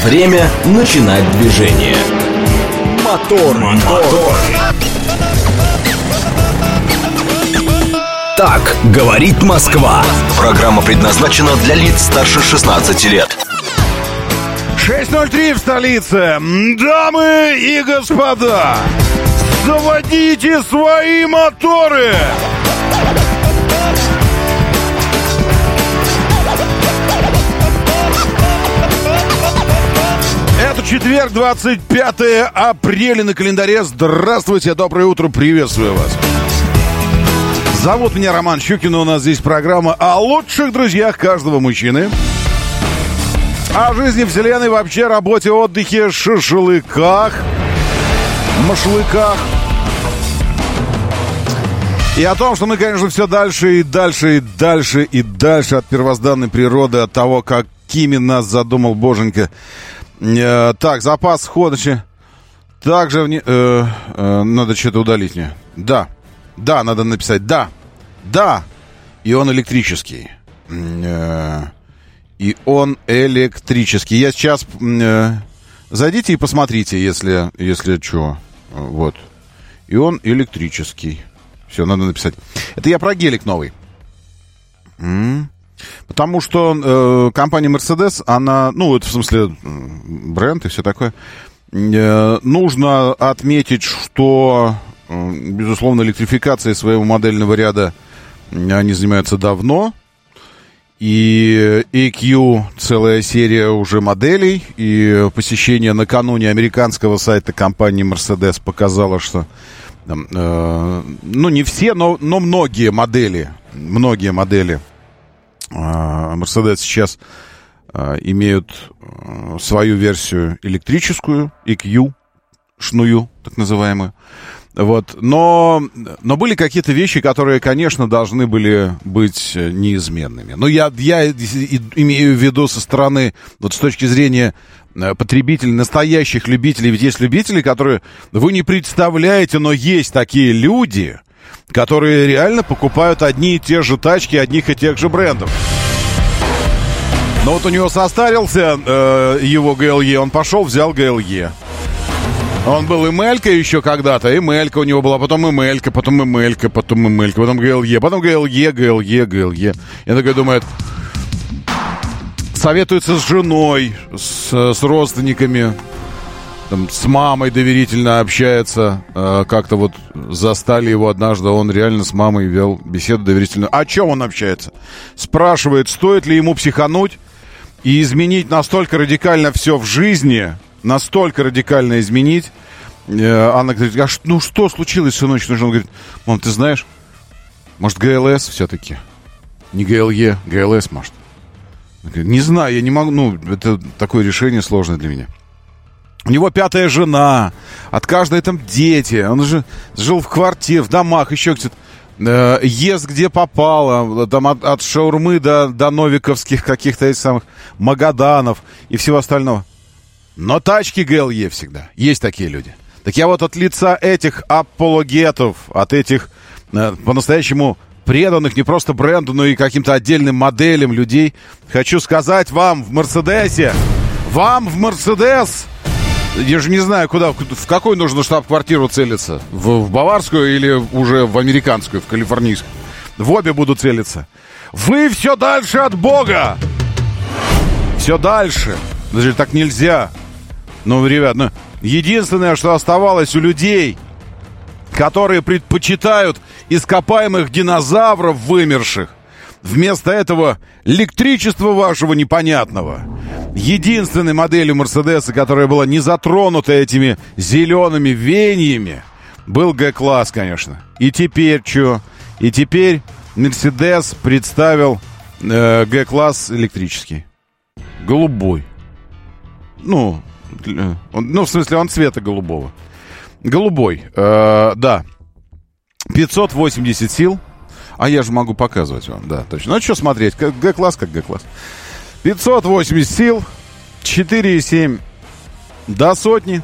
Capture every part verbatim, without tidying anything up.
Время начинать движение. Мотор, мотор. Так говорит Москва. Программа предназначена для лиц старше шестнадцати лет. шесть ноль три в столице. Дамы и господа, заводите свои моторы. Это четверг, двадцать пятое апреля на календаре. Здравствуйте, доброе утро, приветствую вас. Зовут меня Роман Щукин, у нас здесь программа о лучших друзьях каждого мужчины. О жизни, вселенной, вообще работе, отдыхе, шашлыках, машлыках. И о том, что мы, конечно, все дальше и дальше и дальше и дальше от первозданной природы, от того, какими нас задумал Боженька. Э, так, запас ходочи. Также э, э, надо что-то удалить мне. Да, да, надо написать да, да. И он электрический. Э, и он электрический. Я сейчас э, зайдите и посмотрите, если, если что. Вот. И он электрический. Все, надо написать. Это я про гелик новый. М-м. Потому что э, компания Mercedes, она, ну, это в смысле бренд и все такое, э, нужно отметить, что, э, безусловно, электрификацией своего модельного ряда они занимаются давно. И и кью целая серия уже моделей, и посещение накануне американского сайта компании Mercedes показало, что, э, ну, не все, но, но многие модели, многие модели Mercedes сейчас а, имеют а, свою версию электрическую, и кью, шную, так называемую. Вот. Но, но были какие-то вещи, которые, конечно, должны были быть неизменными. Но я, я имею в виду со стороны, вот с точки зрения потребителей, настоящих любителей. Ведь есть любители, которые вы не представляете, но есть такие люди, которые реально покупают одни и те же тачки одних и тех же брендов. Но вот у него состарился э, его джи эл и, он пошел, взял джи эл и. Он был Эмелька еще когда-то, Эмелька у него была, потом Эмелька, потом Эмелька, потом Эмелька, потом джи эл и, потом джи эл и, джи эл и, джи эл и. Я такой думаю, советуется с женой, с, с родственниками. Там, с мамой доверительно общается, э, как-то вот застали его однажды, он реально с мамой вел беседу доверительную. О чем он общается? Спрашивает, стоит ли ему психануть и изменить настолько радикально все в жизни, настолько радикально изменить. Э, она говорит, а ш, ну что случилось, сыночек? Он говорит, мам, ты знаешь, может джи эл эс все-таки? Не джи эл и, джи эл эс, может? Говорит, не знаю, я не могу, ну, это такое решение сложное для меня. У него пятая жена, от каждой там дети. Он же жил в квартире, в домах, еще где-то. Э, ест где попало. Там от, от шаурмы до, до новиковских каких-то этих самых Магаданов и всего остального. Но тачки джи эл и всегда. Есть такие люди. Так я вот от лица этих апологетов, от этих э, по-настоящему преданных не просто бренду, но и каким-то отдельным моделям людей, хочу сказать вам в Мерседесе, вам в Мерседес... Я же не знаю, куда, в какой нужно штаб-квартиру целиться. В, в баварскую или уже в американскую, в калифорнийскую. В обе буду целиться. Вы все дальше от Бога! Все дальше. Даже так нельзя. Ну, ребят, ну, единственное, что оставалось у людей, которые предпочитают ископаемых динозавров вымерших, вместо этого электричества вашего непонятного. Единственной моделью Мерседеса, которая была не затронута этими зелеными веяниями, был G-класс, конечно. И теперь что? И теперь Мерседес представил э, G-класс электрический. Голубой. Ну, он, ну, в смысле, он цвета голубого. Голубой, э, да. пятьсот восемьдесят сил. А я же могу показывать вам, да, точно. Ну, что смотреть, как G-класс, как G-класс. пятьсот восемьдесят сил, четыре и семь до сотни.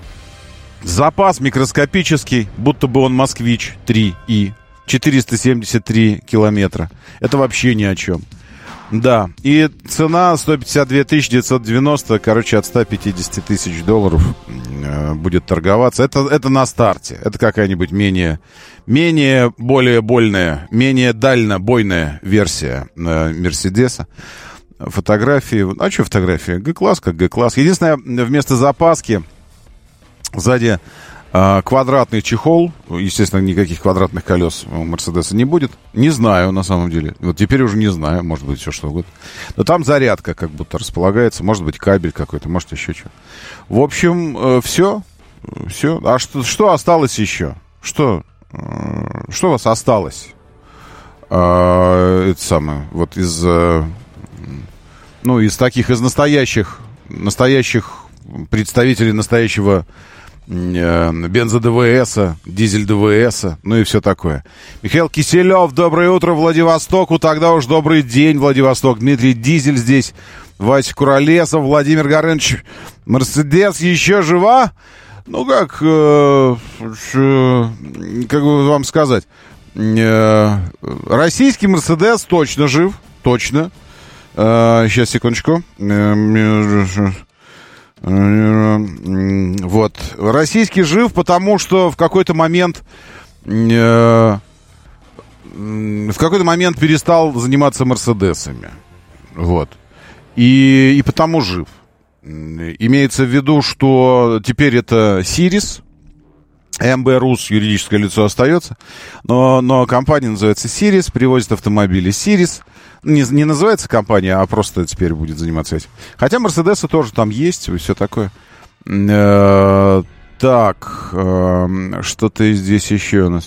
Запас микроскопический, будто бы он Москвич три и четыреста семьдесят три километра. Это вообще ни о чем. Да, и цена сто пятьдесят две тысячи девятьсот девяносто, короче, от ста пятидесяти тысяч долларов э, будет торговаться. Это, это на старте. Это какая-нибудь менее, менее более больная, менее дальнобойная версия э, Мерседеса. Фотографии, а что фотографии? G-класс как G-класс. Единственное, вместо запаски сзади э, квадратный чехол. Естественно, никаких квадратных колес у Мерседеса не будет. Не знаю, на самом деле. Вот теперь уже не знаю, может быть, все что угодно. Но там зарядка как будто располагается. Может быть, кабель какой-то, может, еще что. В общем, э, все. Все. А что, что осталось еще? Что? Э, что у вас осталось? Э, это самое. Вот из... Э, ну, из таких, из настоящих, настоящих представителей настоящего э, бензо-ДВСа, дизель-ДВСа, ну и все такое. Михаил Киселев, доброе утро, Владивостоку, тогда уж добрый день, Владивосток. Дмитрий Дизель здесь, Вася Куролесов, Владимир Горыныч. Мерседес еще жива? Ну, как, э, э, как бы вам сказать, э, российский Мерседес точно жив, точно. Uh, сейчас, секундочку. Вот. Российский жив, потому что в какой-то момент uh, в какой-то момент перестал заниматься Мерседесами. Вот. И, и потому жив. Имеется в виду, что теперь это Сирис. эм бэ Рус, юридическое лицо, остается. Но, но компания называется Сирис, привозит автомобили Сирис. Не, не называется компания, а просто теперь будет заниматься этим. Хотя Мерседесы тоже там есть, и все такое. Э-э- так, э- что-то здесь еще у нас.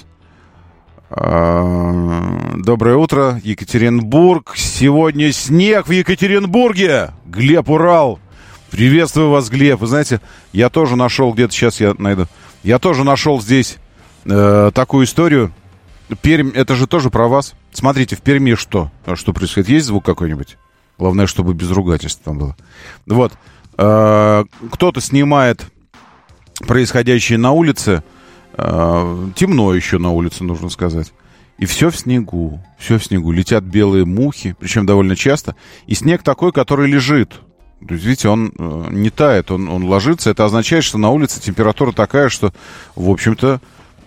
Э- доброе утро, Екатеринбург. Сегодня снег в Екатеринбурге. Глеб, Урал. Приветствую вас, Глеб. Вы знаете, я тоже нашел, где-то сейчас я найду. Я тоже нашел здесь э- такую историю. Пермь, это же тоже про вас. Смотрите, в Перми что? Что происходит? Есть звук какой-нибудь? Главное, чтобы без ругательств там было. Вот. Э-э- кто-то снимает происходящее на улице. Э-э- темно еще на улице, нужно сказать. И все в снегу. Все в снегу. Летят белые мухи, причем довольно часто. И снег такой, который лежит. То есть, видите, он э, не тает, он, он ложится. Это означает, что на улице температура такая, что, в общем-то,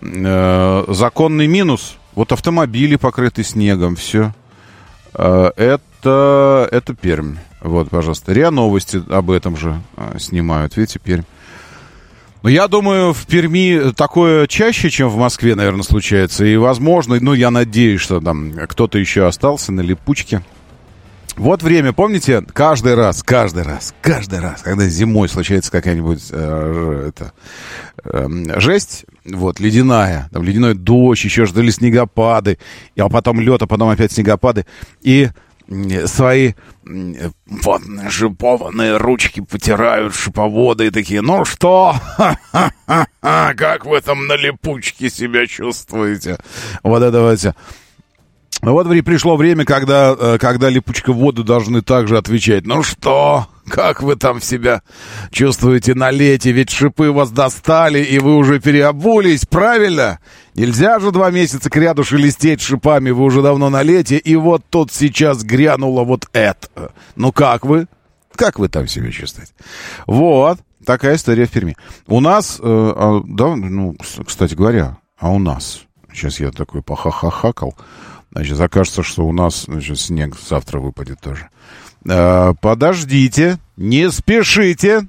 э, законный минус. Вот автомобили покрыты снегом, все. Э, это, это Пермь. Вот, пожалуйста. РИА Новости об этом же э, снимают. Видите, Пермь. Но я думаю, в Перми такое чаще, чем в Москве, наверное, случается. И, возможно, ну, я надеюсь, что там кто-то еще остался на липучке. Вот время, помните, каждый раз, каждый раз, каждый раз, когда зимой случается какая-нибудь э, это, э, жесть, вот, ледяная, там, ледяной дождь, еще ждали снегопады, а потом лед, а потом опять снегопады, и свои вот шипованные ручки потирают шиповоды и такие, ну что, ха-ха-ха, как вы там на липучке себя чувствуете? Вот это вот. Вот пришло время, когда, когда липучководы должны также отвечать. Ну что, как вы там себя чувствуете на лете? Ведь шипы вас достали, и вы уже переобулись, правильно? Нельзя же два месяца кряду шелестеть шипами, вы уже давно на лете, и вот тут сейчас грянуло вот это. Ну как вы? Как вы там себя чувствуете? Вот, такая история в Перми. У нас, э, да, ну, кстати говоря, а у нас, сейчас я такой похахахакал, значит, окажется, что у нас, значит, снег завтра выпадет тоже. Э, подождите, не спешите.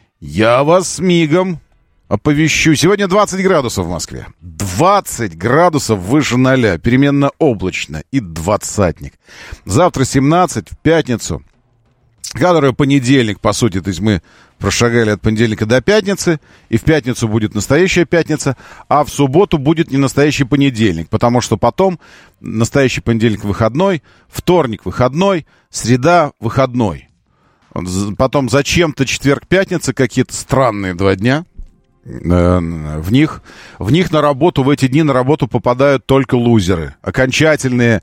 Я вас с мигом оповещу. Сегодня двадцать градусов в Москве. двадцать градусов выше ноля. Переменно облачно и двадцатник. Завтра семнадцать, в пятницу, которая понедельник, по сути, то есть мы прошагали от понедельника до пятницы, и в пятницу будет настоящая пятница, а в субботу будет не настоящий понедельник, потому что потом настоящий понедельник выходной, вторник выходной, среда выходной. Потом зачем-то четверг-пятница, какие-то странные два дня. В них, в них на работу, в эти дни на работу попадают только лузеры. Окончательные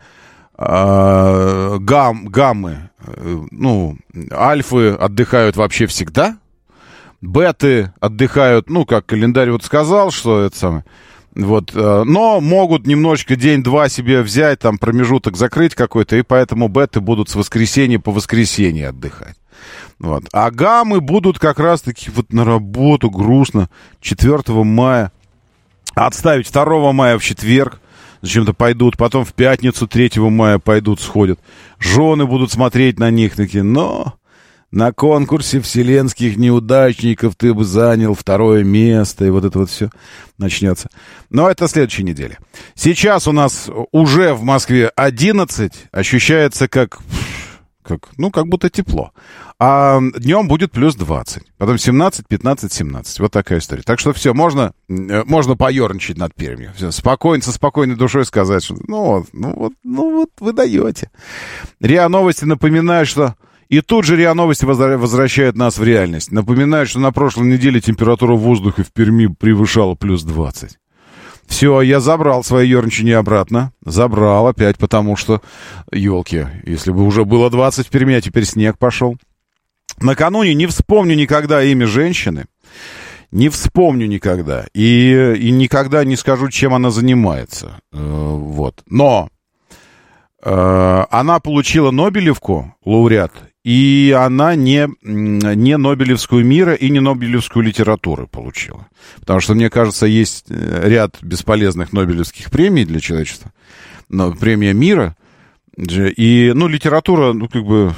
э, гам, гаммы, э, ну, альфы отдыхают вообще всегда. Беты отдыхают, ну, как календарь вот сказал, что это самое. Вот, но могут немножечко день-два себе взять, там промежуток закрыть какой-то, и поэтому беты будут с воскресенья по воскресенье отдыхать. Вот. А гаммы будут как раз-таки вот на работу грустно четвёртого мая. Отставить второго мая в четверг. Зачем-то пойдут. Потом в пятницу третьего мая пойдут, сходят. Жены будут смотреть на них. Такие, но на конкурсе вселенских неудачников ты бы занял второе место. И вот это вот все начнется. Но это следующей неделе. Сейчас у нас уже в Москве одиннадцать. Ощущается как... Как, ну, как будто тепло. А днем будет плюс двадцать. Потом семнадцать, пятнадцать, семнадцать. Вот такая история. Так что все, можно, можно поерничать над Пермью. Все, спокойно, со спокойной душой сказать, что ну вот, ну вот, ну вот вы даете. РИА Новости напоминают, что... И тут же РИА Новости возвращают нас в реальность. Напоминают, что на прошлой неделе температура воздуха в Перми превышала плюс двадцать. Все, я забрал свои ерничания обратно. Забрал опять, потому что, елки, если бы уже было двадцать в Перми, а теперь снег пошел. Накануне не вспомню никогда имя женщины. Не вспомню никогда. И, и никогда не скажу, чем она занимается. Вот. Но э, она получила Нобелевку, лауреат, и она не, не Нобелевскую мира и не Нобелевскую литературы получила. Потому что, мне кажется, есть ряд бесполезных Нобелевских премий для человечества. Но премия мира. И, ну, литература, ну, как бы,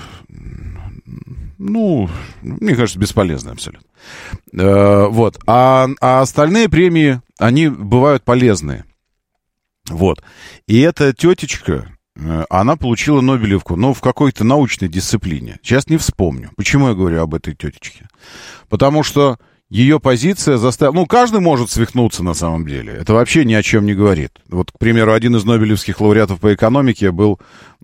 ну, мне кажется, бесполезная абсолютно. Вот. А, а остальные премии, они бывают полезные. Вот. И эта тетечка... Она получила Нобелевку, но в какой-то научной дисциплине. Сейчас не вспомню. Почему я говорю об этой тетечке? Потому что ее позиция заставила... Ну, каждый может свихнуться на самом деле. Это вообще ни о чем не говорит. Вот, к примеру, один из нобелевских лауреатов по экономике был,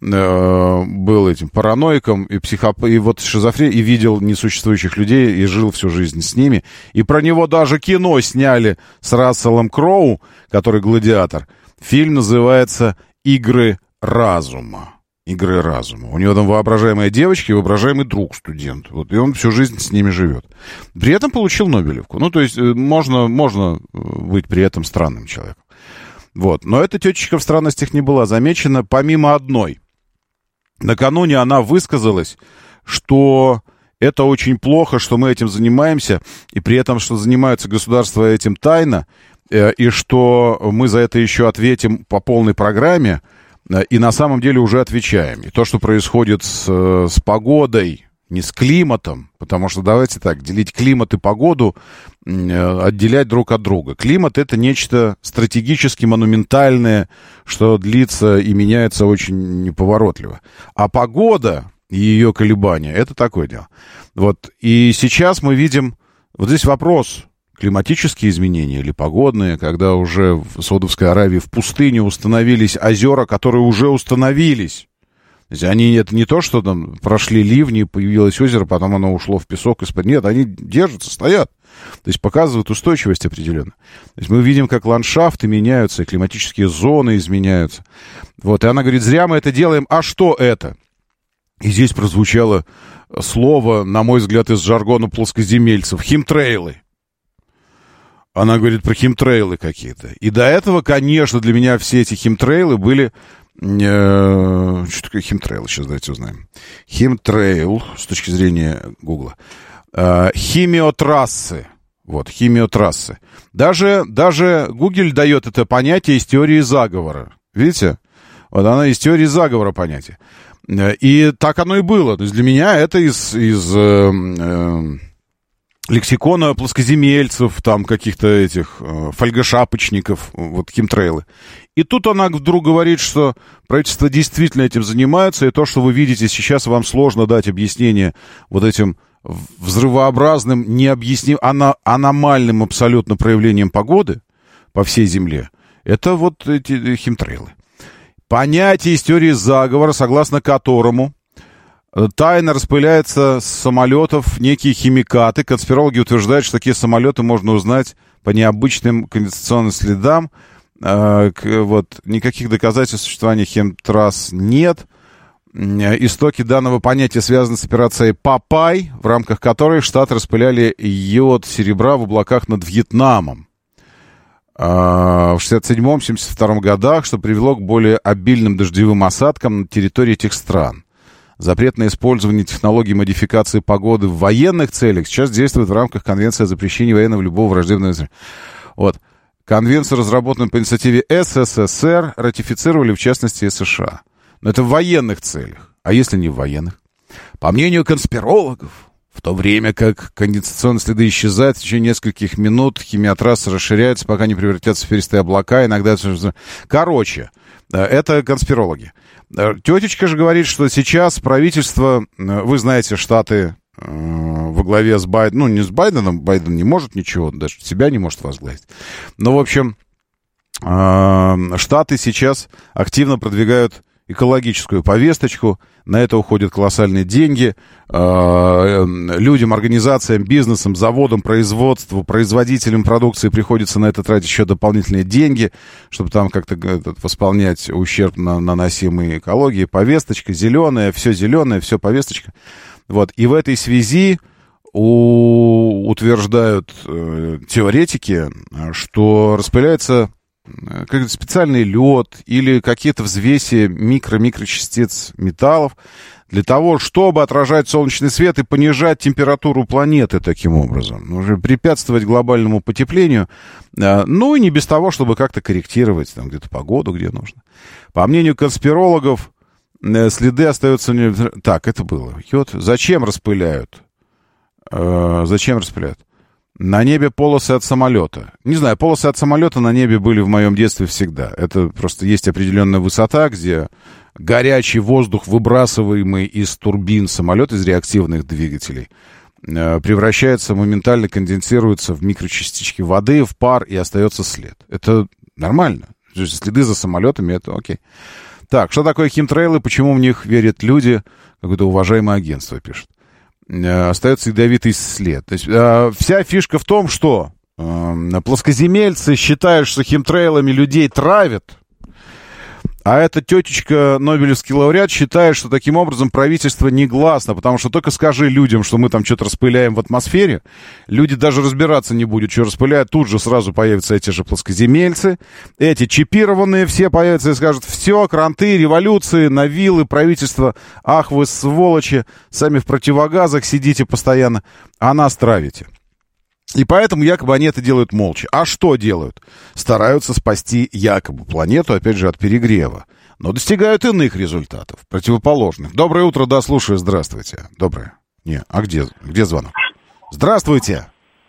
э, был этим параноиком и, психоп... и вот шизофрен... и видел несуществующих людей и жил всю жизнь с ними. И про него даже кино сняли с Расселом Кроу, который гладиатор. Фильм называется «Игры разума». Игры разума. У него там воображаемая девочка и воображаемый друг студент. Вот, и он всю жизнь с ними живет. При этом получил Нобелевку. Ну, то есть, можно, можно быть при этом странным человеком. Вот. Но эта тетечка в странностях не была замечена, помимо одной. Накануне она высказалась, что это очень плохо, что мы этим занимаемся, и при этом, что занимаются государства этим тайно, и что мы за это еще ответим по полной программе, и на самом деле уже отвечаем. И то, что происходит с, с погодой, не с климатом, потому что давайте так, делить климат и погоду, отделять друг от друга. Климат — это нечто стратегически монументальное, что длится и меняется очень неповоротливо. А погода и ее колебания — это такое дело. Вот. И сейчас мы видим... Вот здесь вопрос... Климатические изменения или погодные, когда уже в Саудовской Аравии в пустыне установились озера, которые уже установились. То есть они, это не то, что там прошли ливни, появилось озеро, потом оно ушло в песок из-под... Нет, они держатся, стоят. То есть показывают устойчивость определенно. То есть мы видим, как ландшафты меняются, климатические зоны изменяются. Вот, и она говорит, зря мы это делаем, а что это? И здесь прозвучало слово, на мой взгляд, из жаргона плоскоземельцев, химтрейлы. Она говорит про химтрейлы какие-то. И до этого, конечно, для меня все эти химтрейлы были... Э, что такое химтрейл? Сейчас давайте узнаем. Химтрейл, с точки зрения Гугла. Э, химиотрассы. Вот, химиотрассы. Даже, даже Google дает это понятие из теории заговора. Видите? Вот она из теории заговора понятие. И так оно и было. То есть для меня это из... из э, э, лексикона плоскоземельцев, там каких-то этих э, фольгошапочников, вот химтрейлы. И тут она вдруг говорит, что правительство действительно этим занимается, и то, что вы видите сейчас, вам сложно дать объяснение вот этим взрывообразным, необъясним, ана, аномальным абсолютно проявлением погоды по всей Земле. Это вот эти химтрейлы. Понятие из теории заговора, согласно которому тайно распыляется с самолетов некие химикаты. Конспирологи утверждают, что такие самолеты можно узнать по необычным конденсационным следам. Вот, никаких доказательств существования химтрасс нет. Истоки данного понятия связаны с операцией «Папай», в рамках которой Штаты распыляли йод серебра в облаках над Вьетнамом. в шестьдесят седьмом — семьдесят втором годах, что привело к более обильным дождевым осадкам на территории этих стран. Запрет на использование технологий модификации погоды в военных целях сейчас действует в рамках Конвенции о запрещении военного любого враждебного... Вот. Конвенцию, разработанную по инициативе СССР, ратифицировали, в частности, и США. Но это в военных целях. А если не в военных? По мнению конспирологов, в то время как конденсационные следы исчезают, в течение нескольких минут химиотрассы расширяются, пока не превратятся в перистые облака. Иногда... Короче, это конспирологи. Тетечка же говорит, что сейчас правительство, вы знаете, Штаты э, во главе с Байденом, ну, не с Байденом, Байден не может ничего, даже себя не может возглавить. Но, в общем, э, Штаты сейчас активно продвигают экологическую повесточку, на это уходят колоссальные деньги. Э, людям, организациям, бизнесам, заводам, производству, производителям продукции приходится на это тратить еще дополнительные деньги, чтобы там как-то этот, восполнять ущерб, на, наносимый экологии. Повесточка зеленая, все зеленое, все повесточка. Вот. И в этой связи у, утверждают э, теоретики, что распыляется какой-то специальный лед или какие-то взвеси микро-микрочастиц металлов для того, чтобы отражать солнечный свет и понижать температуру планеты таким образом. Уже препятствовать глобальному потеплению. Ну и не без того, чтобы как-то корректировать там где-то погоду, где нужно. По мнению конспирологов, следы остаются... Не... Так, это было. Йод. Зачем распыляют? Зачем распыляют? На небе полосы от самолета. Не знаю, полосы от самолета на небе были в моем детстве всегда. Это просто есть определенная высота, где горячий воздух, выбрасываемый из турбин самолета, из реактивных двигателей, превращается, моментально конденсируется в микрочастички воды, в пар, и остается след. Это нормально. Следы за самолетами — это окей. Так, что такое химтрейлы, почему в них верят люди? Какое-то уважаемое агентство пишет. Остается ядовитый след. То есть, э, вся фишка в том, что э, плоскоземельцы считают, что химтрейлами людей травят, а эта тетечка, нобелевский лауреат, считает, что таким образом правительство негласно, потому что только скажи людям, что мы там что-то распыляем в атмосфере, люди даже разбираться не будут, что распыляют, тут же сразу появятся эти же плоскоземельцы, эти чипированные все появятся и скажут: все, кранты, революции, навилы, правительство, ах вы сволочи, сами в противогазах сидите постоянно, а нас травите. И поэтому якобы они это делают молча. А что делают? Стараются спасти якобы планету, опять же, от перегрева. Но достигают иных результатов, противоположных. Доброе утро, да, слушаю, здравствуйте. Доброе. Не, а где, где звонок? Здравствуйте.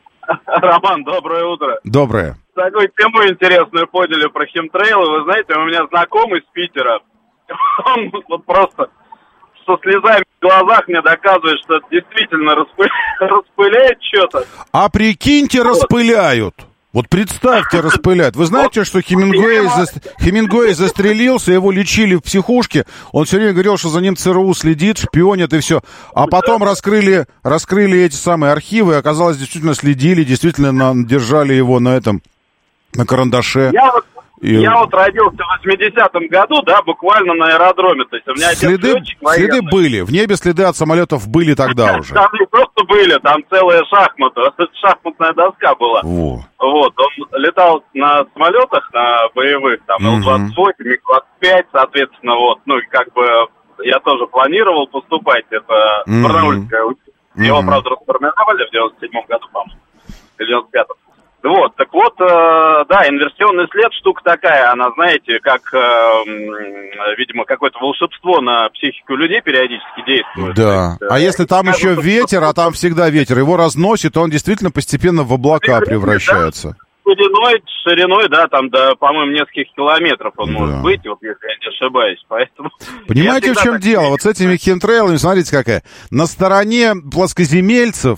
Роман, доброе утро. Доброе. Такую тему интересную подняли про химтрейлы. Вы знаете, у меня знакомый с Питера. Он вот просто со слезами в глазах мне доказывает, что это действительно распы... распыляет что-то. А прикиньте, распыляют. Вот представьте, распыляют. Вы знаете, что Хемингуэй, за... Хемингуэй застрелился, его лечили в психушке. Он все время говорил, что за ним ЦРУ следит, шпионит и все. А потом раскрыли, раскрыли эти самые архивы, и оказалось, действительно следили, действительно на... держали его на этом, на карандаше. Я вот И... Я вот родился в восьмидесятом году, да, буквально на аэродроме. То есть у меня следы, отец летчик следы были, в небе следы от самолетов были тогда уже. Там не просто были, там целая шахмата, шахматная доска была. Во. Вот, он летал на самолетах, на боевых, там Ил двадцать восемь, Миг двадцать пять, соответственно, вот, ну, и как бы я тоже планировал поступать, это mm-hmm. Барнаульское училище. Mm-hmm. Его, правда, расформировали в девяносто седьмом году, по-моему, или девяносто пятом. Вот, так вот, э, да, инверсионный след штука такая, она, знаете, как, э, видимо, какое-то волшебство на психику людей периодически действует. Да, есть, а э, если там еще ветер, а там всегда ветер, его разносит, он действительно постепенно в облака превращается. Да, шириной, шириной, да, там до, по-моему, нескольких километров он да. может быть, вот если я не ошибаюсь, поэтому... Понимаете, в чем дело? Вот с этими химтрейлами, смотрите какая, на стороне плоскоземельцев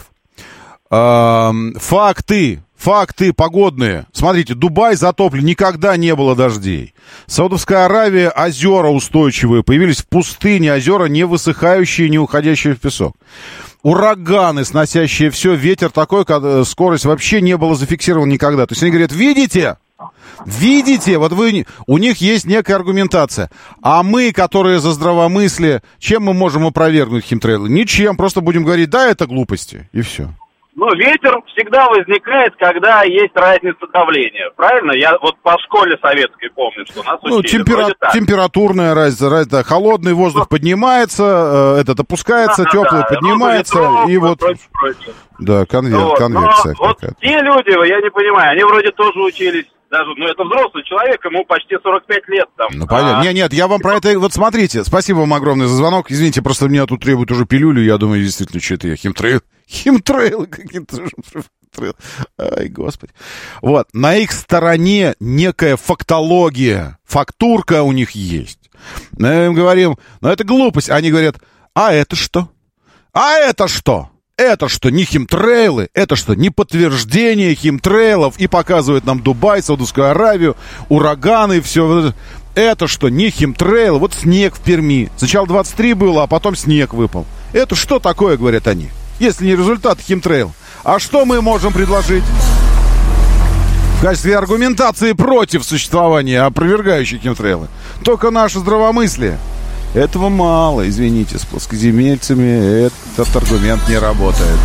э, факты... Факты погодные. Смотрите, Дубай затоплен, никогда не было дождей. Саудовская Аравия, озера устойчивые, появились в пустыне, озера не высыхающие, не уходящие в песок. Ураганы, сносящие все, ветер такой, скорость вообще не было зафиксирована никогда. То есть они говорят: видите? Видите? Вот вы, у них есть некая аргументация. А мы, которые за здравомыслие, чем мы можем опровергнуть химтрейлы? Ничем, просто будем говорить: да, это глупости, и все. Ну, ветер всегда возникает, когда есть разница давления. Правильно? Я вот по школе советской помню, что нас ну, учили. темпера... температурная разница, разница. Холодный воздух ну, поднимается, этот опускается, да, теплый да, поднимается. Ветров, и вот... Прочее, прочее. Да, конвер... вот. конвекция вот те люди, я не понимаю, они вроде тоже учились. Даже, ну, это взрослый человек, ему почти сорок пять лет там. Ну, понятно. А... Нет, нет, я вам про это... Вот смотрите, спасибо вам огромное за звонок. Извините, просто меня тут требуют уже пилюлю. Я думаю, действительно, что это я химтрейл. Химтрейлы какие-то... Ай, господи. Вот, на их стороне некая фактология. Фактурка у них есть. Мы им говорим, ну, это глупость. Они говорят, а это что? А это что? Это что, не химтрейлы? Это что, не подтверждение химтрейлов? И показывают нам Дубай, Саудовскую Аравию, ураганы и все. Это что, не химтрейлы? Вот снег в Перми. Сначала двадцать три было, а потом снег выпал. Это что такое, говорят они? Если не результат химтрейл. А что мы можем предложить? В качестве аргументации против существования опровергающих химтрейлы. Только наше здравомыслие. Этого мало, извините, с плоскоземельцами этот аргумент не работает.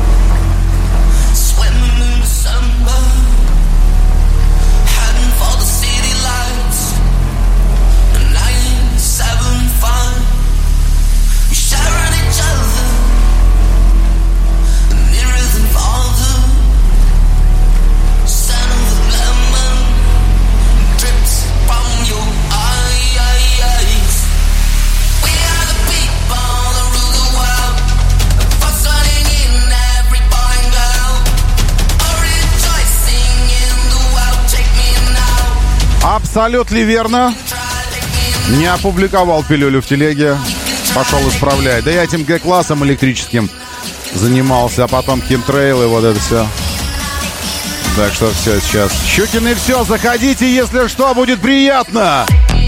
Абсолютно верно. Не опубликовал пилюлю в телеге. Пошел исправлять. Да я этим Г-классом электрическим занимался, а потом химтрейл и вот это все. Так что все сейчас. Щукины, все, заходите, если что, будет приятно.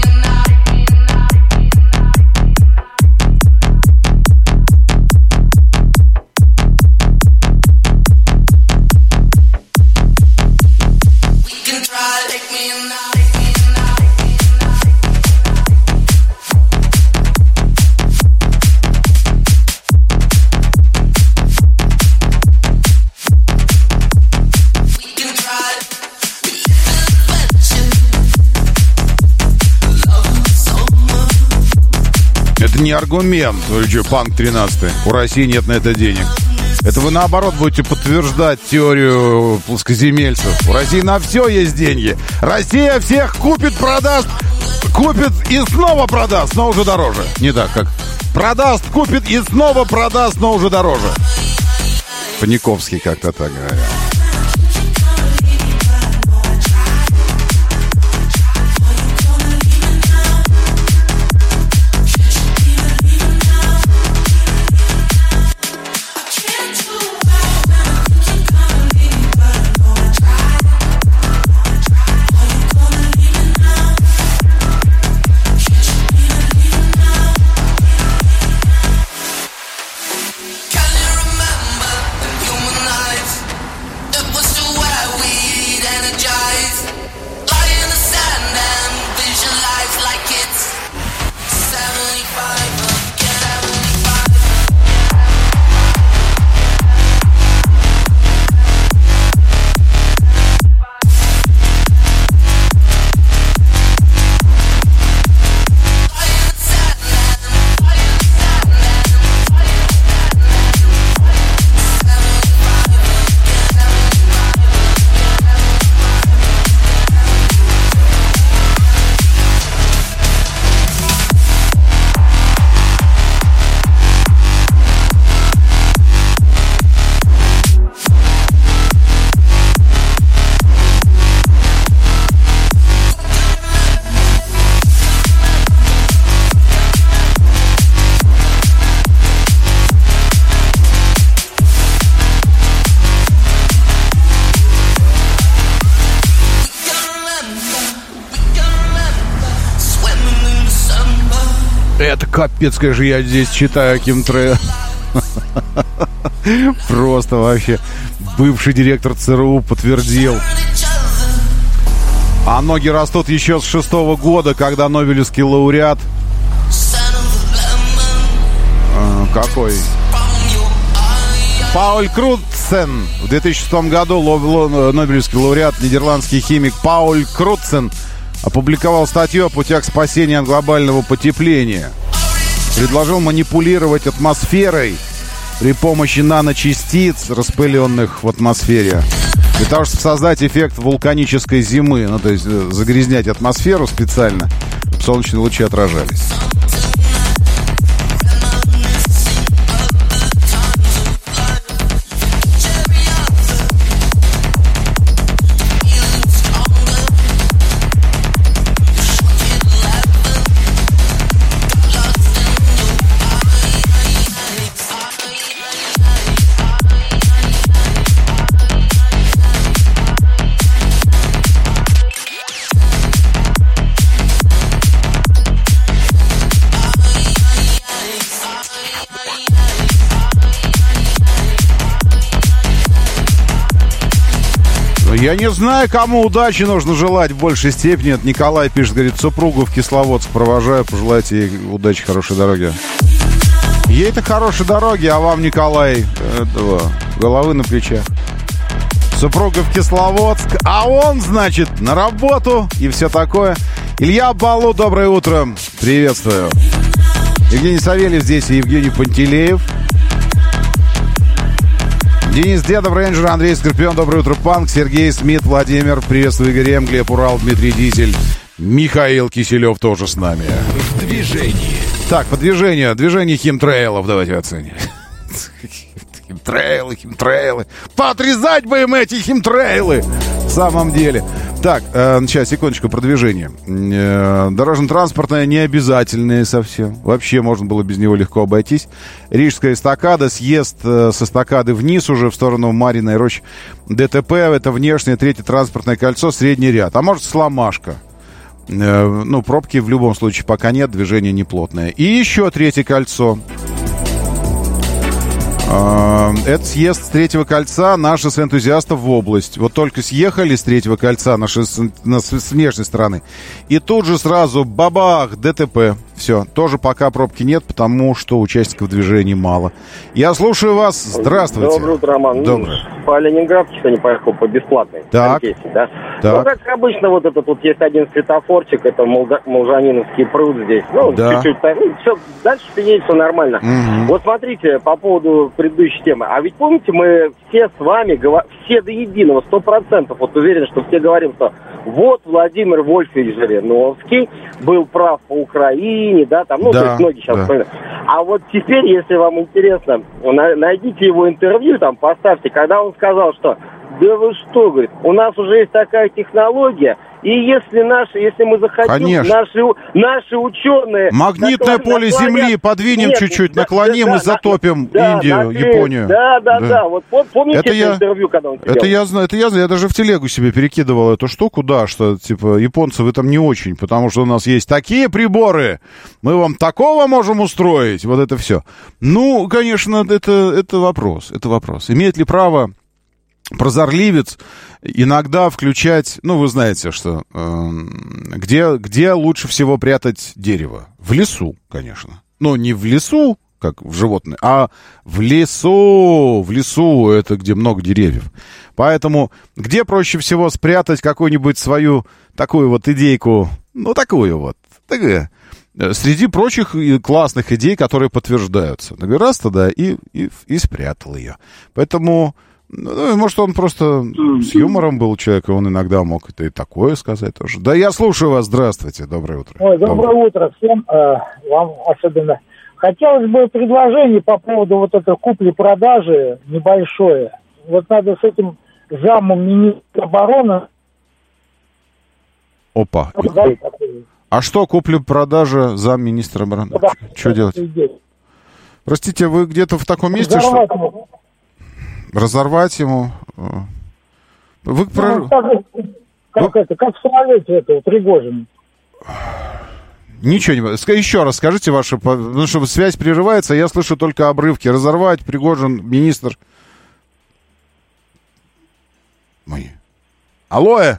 Это не аргумент, Панк тринадцатый. У России нет на это денег. Это вы, наоборот, будете подтверждать теорию плоскоземельцев. У России на все есть деньги. Россия всех купит, продаст, купит и снова продаст, но уже дороже. Не так, как продаст, купит и снова продаст, но уже дороже. Паниковский как-то так говорил. Это капец, как же я здесь читаю химтрейл. Просто вообще. Бывший директор ЦРУ подтвердил. А ноги растут еще с шестого года, когда Нобелевский лауреат... А, какой? Пауль Крутцен. В две тысячи шестом году нобелевский лауреат, нидерландский химик Пауль Крутцен опубликовал статью о путях спасения от глобального потепления. Предложил манипулировать атмосферой при помощи наночастиц, распыленных в атмосфере, для того, чтобы создать эффект вулканической зимы. Ну, то есть загрязнять атмосферу специально, чтобы солнечные лучи отражались. Я не знаю, кому удачи нужно желать в большей степени. Это Николай пишет, говорит, супругу в Кисловодск провожаю, пожелайте ей удачи, хорошей дороги. Ей-то хорошей дороги, а вам, Николай, этого, головы на плечах. Супруга в Кисловодск, а он, значит, на работу и все такое. Илья Балу, доброе утро, приветствую. Евгений Савельев здесь и Евгений Пантелеев. Денис Дедов, рейнджер, Андрей Скорпион, доброе утро, Панк, Сергей Смит, Владимир, приветствую, Игорь М, Глеб Урал, Дмитрий Дизель, Михаил Киселев тоже с нами. В движении. Так, по движению, движение химтрейлов давайте оценим. Химтрейлы, химтрейлы. Поотрезать бы им эти химтрейлы! В самом деле. Так, э, сейчас, секундочку, про движение. Э, дорожно-транспортное не обязательное совсем. Вообще можно было без него легко обойтись. Рижская эстакада, съезд э, с эстакады вниз уже в сторону Мариной Рощи. ДТП, это внешнее, третье транспортное кольцо, средний ряд. А может, сломашка. Э, ну, пробки в любом случае пока нет, движение неплотное. И еще третье кольцо. Это съезд с третьего кольца на шоссе энтузиастов в область. Вот только съехали с третьего кольца на шоссе, на, с внешней стороны. И тут же сразу бабах, ДТП. Все, тоже пока пробки нет, потому что участников движения мало. Я слушаю вас. Здравствуйте. Доброе утро, Роман. Доброе. По Ленинградке сегодня поехал по бесплатной. Так. Анкете, да? Так. Ну, как обычно, вот этот вот есть один светофорчик, это Молда... Молжаниновский пруд здесь. Ну, да. чуть-чуть так. Ну, все, дальше ты едешь, все нормально. Угу. Вот смотрите, по поводу предыдущей темы. А ведь помните, мы все с вами, все до единого, сто процентов, вот уверен, что все говорим, что вот Владимир Вольфович Жириновский был прав по Украине, да, там, ну, да, то есть многие сейчас да. вспоминают. А вот теперь, если вам интересно, найдите его интервью, там, поставьте, когда он сказал, что да вы что, говорит, у нас уже есть такая технология, и если наши, если мы захотим, наши, наши ученые... Магнитное поле наклонят... Земли подвинем Нет, чуть-чуть, да, наклоним да, и затопим да, Индию, наклеим, Японию. Да, да, да, да. Вот помните это, это я, интервью, когда он сидел? Это я знаю, это я знаю, я даже в телегу себе перекидывал эту штуку, да, что, типа, японцы в этом не очень, потому что у нас есть такие приборы, мы вам такого можем устроить, вот это все. Ну, конечно, это, это вопрос, это вопрос. Имеет ли право прозорливец иногда включать, ну, вы знаете, что э, где, где лучше всего прятать дерево? В лесу, конечно. Но не в лесу, как в животные, а в лесу, в лесу, это где много деревьев. Поэтому где проще всего спрятать какую-нибудь свою такую вот идейку, ну, такую вот, такая, среди прочих классных идей, которые подтверждаются. Раз тогда и, и, и спрятал ее. Поэтому... Ну, может, он просто с юмором был человек, и он иногда мог это и такое сказать тоже. Да, я слушаю вас. Здравствуйте. Доброе утро. Ой, доброе, доброе утро всем. Э, вам особенно. Хотелось бы предложение по поводу вот этой купли-продажи небольшое. Вот надо с этим замом министра обороны... Опа. А что купли-продажа замминистра обороны? Да, что делать? Простите, вы где-то в таком месте... Что... Разорвать ему. Вы ну, про... как, как, Вы... это, как в самолете этого Пригожина. Ничего не... Еще раз скажите ваше... Ну, чтобы связь прерывается, я слышу только обрывки. Разорвать, Пригожин, министр. Мои. Алло!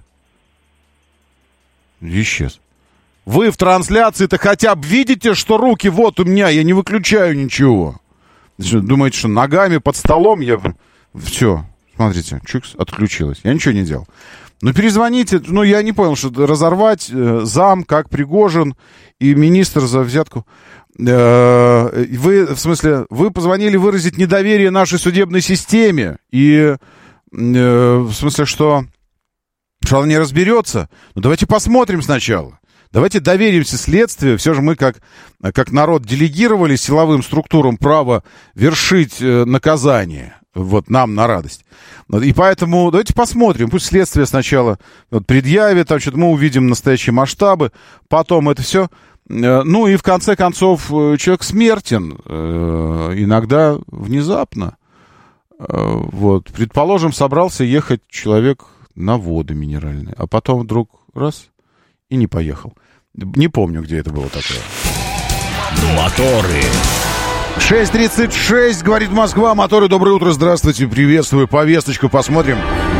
Исчез. Вы в трансляции-то хотя бы видите, что руки вот у меня, я не выключаю ничего. Думаете, что ногами под столом я... Все, смотрите, чикс, отключилась. Я ничего не делал. Ну, перезвоните. Ну, я не понял, что разорвать э, зам, как Пригожин и министр за взятку. Э, вы, в смысле, вы позвонили выразить недоверие нашей судебной системе. И, э, в смысле, что, что она не разберется. Ну, давайте посмотрим сначала. Давайте доверимся следствию. Все же мы, как, как народ, делегировали силовым структурам право вершить э, наказание. Вот нам на радость. И поэтому давайте посмотрим. Пусть следствие сначала вот, предъявит, там что-то мы увидим настоящие масштабы. Потом это все. Э, ну и в конце концов человек смертен. Э, иногда внезапно. Э, вот. Предположим, собрался ехать человек на воды минеральные. А потом вдруг раз и не поехал. Не помню, где это было такое. Моторы. шесть тридцать шесть, говорит Москва. Моторы, доброе утро, здравствуйте, приветствую. Повесточку посмотрим.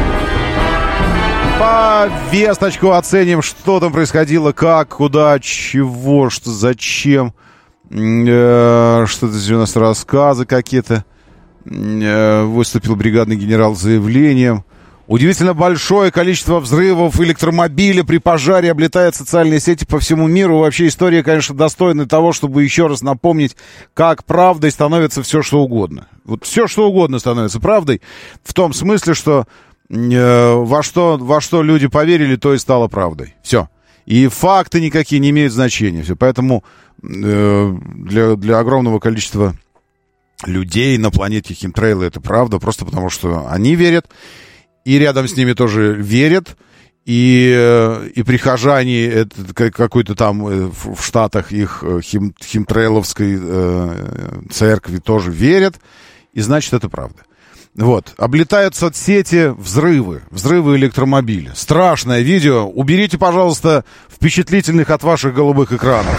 Повесточку оценим, что там происходило, как, куда, чего, что, зачем. Э, что здесь у нас рассказы какие-то. Э, выступил бригадный генерал с заявлением. Удивительно большое количество взрывов электромобиля при пожаре облетает социальные сети по всему миру. Вообще история, конечно, достойна того, чтобы еще раз напомнить, как правдой становится все, что угодно. Вот все, что угодно становится правдой, в том смысле, что э, во что, во что люди поверили, то и стало правдой. Все. И факты никакие не имеют значения. Все. Поэтому э, для, для огромного количества людей на планете химтрейлы это правда, просто потому что они верят. И рядом с ними тоже верят, и, и прихожане это, какой-то там в Штатах их хим, химтрейловской э, церкви тоже верят, и значит это правда. Вот, облетают соцсети взрывы, взрывы электромобиля. Страшное видео, уберите, пожалуйста, впечатлительных от ваших голубых экранов.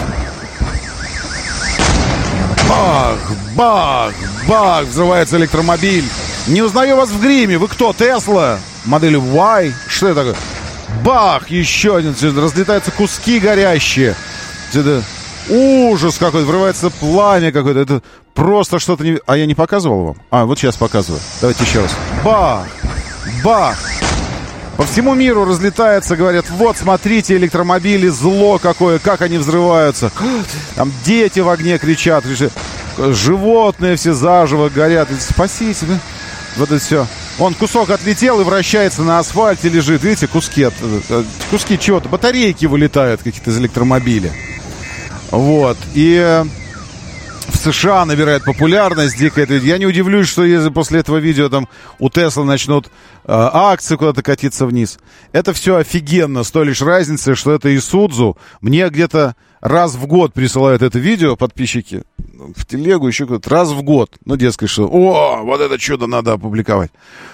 Бах, бах, бах, взрывается электромобиль. Не узнаю вас в гриме. Вы кто? Тесла? Модель Y? Что это такое? Бах! Еще один. Разлетаются куски горящие. Это ужас какой-то. Врывается пламя какое-то. Это просто что-то... Не... А я не показывал вам? А, вот сейчас показываю. Давайте еще раз. Бах! Бах! По всему миру разлетается, говорят, вот, смотрите, электромобили, зло какое, как они взрываются. Там дети в огне кричат. Животные все заживо горят. Спасите, да? Вот это все. Он кусок отлетел и вращается на асфальте, лежит. Видите, куски от, куски чего-то. Батарейки вылетают какие-то из электромобиля. Вот. И в США набирает популярность дико это. Я не удивлюсь, что если после этого видео там у Тесла начнут э, акции куда-то катиться вниз. Это все офигенно. С той лишь разницей, что это Исудзу. Мне где-то раз в год присылают это видео подписчики. В телегу еще куда-то. Раз в год. Ну, дескать, что о, вот это чудо надо опубликовать.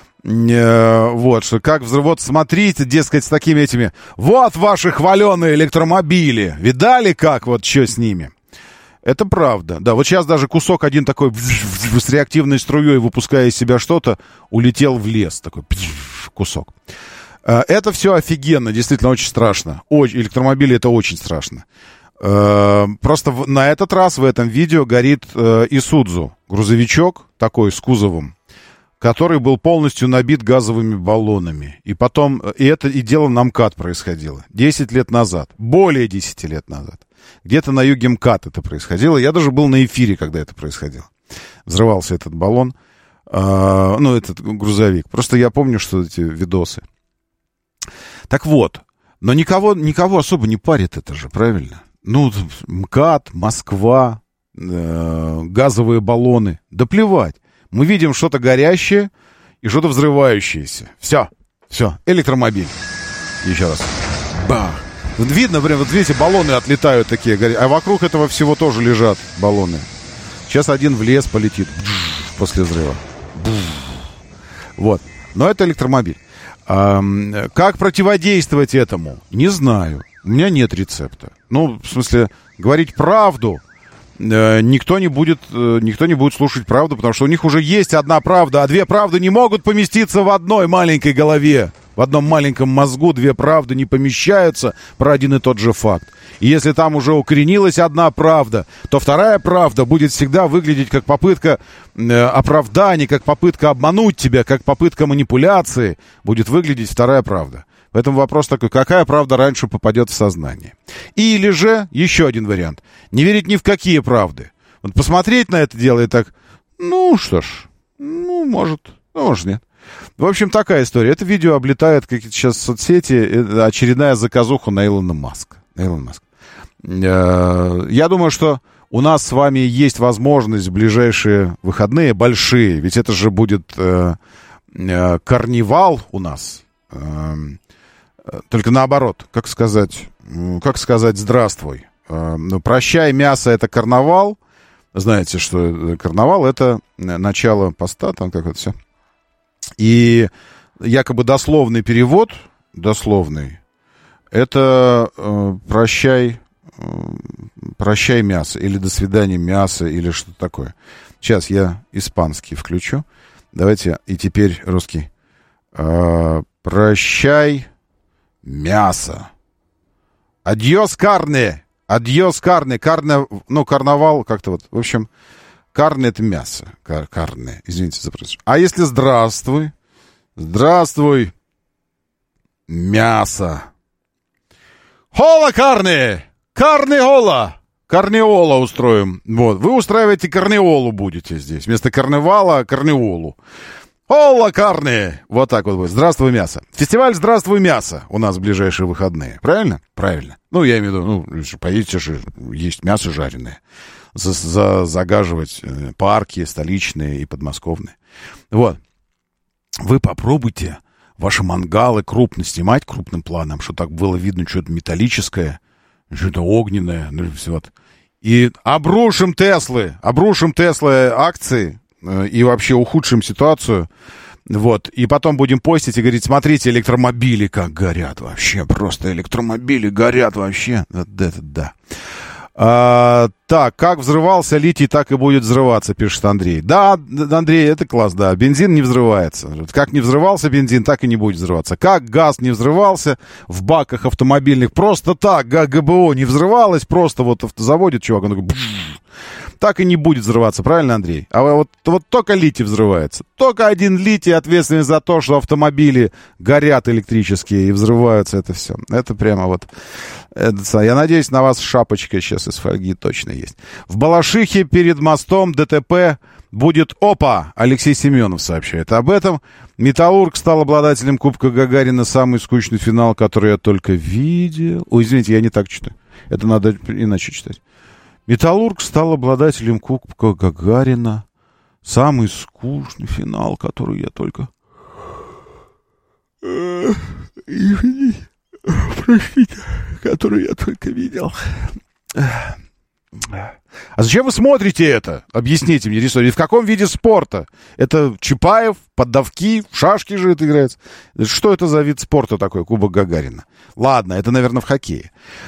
Э, вот, что как взрывот. Смотрите, дескать, с такими этими. Вот ваши хваленые электромобили. Видали, как вот что с ними? Это правда. Да, вот сейчас даже кусок один такой с реактивной струей, выпуская из себя что-то, улетел в лес. Такой кусок. Это все офигенно, действительно очень страшно. Электромобили — это очень страшно. Просто на этот раз в этом видео горит Исудзу. Грузовичок такой с кузовом, который был полностью набит газовыми баллонами. И потом, и это и дело на МКАД происходило. десять лет назад. Более десяти лет назад. Где-то на юге МКАД это происходило. Я даже был на эфире, когда это происходило. Взрывался этот баллон. Э, ну, этот грузовик. Просто я помню, что эти видосы. Так вот. Но никого, никого особо не парит это же, правильно? Ну, МКАД, Москва, э, газовые баллоны. Да плевать. Мы видим что-то горящее и что-то взрывающееся. Все. Все. Электромобиль. Еще раз. Бах. Видно, прям, вот видите, баллоны отлетают такие, а вокруг этого всего тоже лежат баллоны. Сейчас один в лес полетит после взрыва. Вот. Но это электромобиль. А, как противодействовать этому? Не знаю. У меня нет рецепта. Ну, в смысле, говорить правду э, никто не будет, э, никто не будет слушать правду, потому что у них уже есть одна правда, а две правды не могут поместиться в одной маленькой голове. В одном маленьком мозгу две правды не помещаются про один и тот же факт. И если там уже укоренилась одна правда, то вторая правда будет всегда выглядеть как попытка э, оправдания, как попытка обмануть тебя, как попытка манипуляции. Будет выглядеть вторая правда. Поэтому вопрос такой, какая правда раньше попадет в сознание? Или же, еще один вариант, не верить ни в какие правды. Вот посмотреть на это дело и так, ну что ж, ну может, ну может нет. В общем, такая история. Это видео облетает какие-то сейчас соцсети, это очередная заказуха на Илона Маска. На Илона Маска. Я думаю, что у нас с вами есть возможность в ближайшие выходные, большие, ведь это же будет э, э, карнивал у нас, э, только наоборот, как сказать, как сказать здравствуй. Э, ну, прощай, мясо — это карнавал. Знаете, что карнавал — это начало поста, там как это все. И якобы дословный перевод, дословный, это э, прощай, э, прощай мясо, или до свидания мясо, или что-то такое. Сейчас я испанский включу. Давайте, и теперь русский. Э, прощай мясо. Адьос карне. Адьос карне. Карне, ну, карнавал как-то вот. В общем, карне — это мясо. Кар, карне. Извините за произношение. А если здравствуй? Здравствуй, мясо. Хола карне! Карнеола! Карнеола устроим. Вот. Вы устраиваете карнеолу будете здесь. Вместо карневала — карнеолу. Хола карне! Вот так вот будет. Здравствуй, мясо. Фестиваль «Здравствуй, мясо» у нас в ближайшие выходные. Правильно? Правильно. Ну, я имею в виду, ну, поедете же, есть мясо жареное. За, за, загаживать парки столичные и подмосковные. Вот. Вы попробуйте ваши мангалы крупно снимать крупным планом, что так было видно что-то металлическое, что-то огненное. Ну, вот. И обрушим Теслы, обрушим Теслы акции э, и вообще ухудшим ситуацию. Вот. И потом будем постить и говорить, смотрите, электромобили как горят вообще. Просто электромобили горят вообще. Вот это да. А, так, как взрывался литий, так и будет взрываться, пишет Андрей. Да, Андрей, это класс, да. Бензин не взрывается. Как не взрывался бензин, так и не будет взрываться. Как газ не взрывался в баках автомобильных, просто так, ГБО не взрывалось, просто вот заводит чувак, он такой... Так и не будет взрываться, правильно, Андрей? А вот, вот только литий взрывается. Только один литий ответственный за то, что автомобили горят электрические и взрываются, это все. Это прямо вот... Это, я надеюсь, на вас шапочка сейчас из фольги точно есть. В Балашихе перед мостом ДТП будет ОПА. Алексей Семенов сообщает об этом. Металлург стал обладателем Кубка Гагарина. Самый скучный финал, который я только видел. Ой, извините, я не так читаю. Это надо иначе читать. Металлург стал обладателем Кубка Гагарина. Самый скучный финал, который я только... Простите, который я только видел. А зачем вы смотрите это? Объясните мне, Рисович, в каком виде спорта? Это Чапаев, поддавки, в шашки же это играется. Что это за вид спорта такой, Кубок Гагарина? Ладно, это, наверное, в хоккее.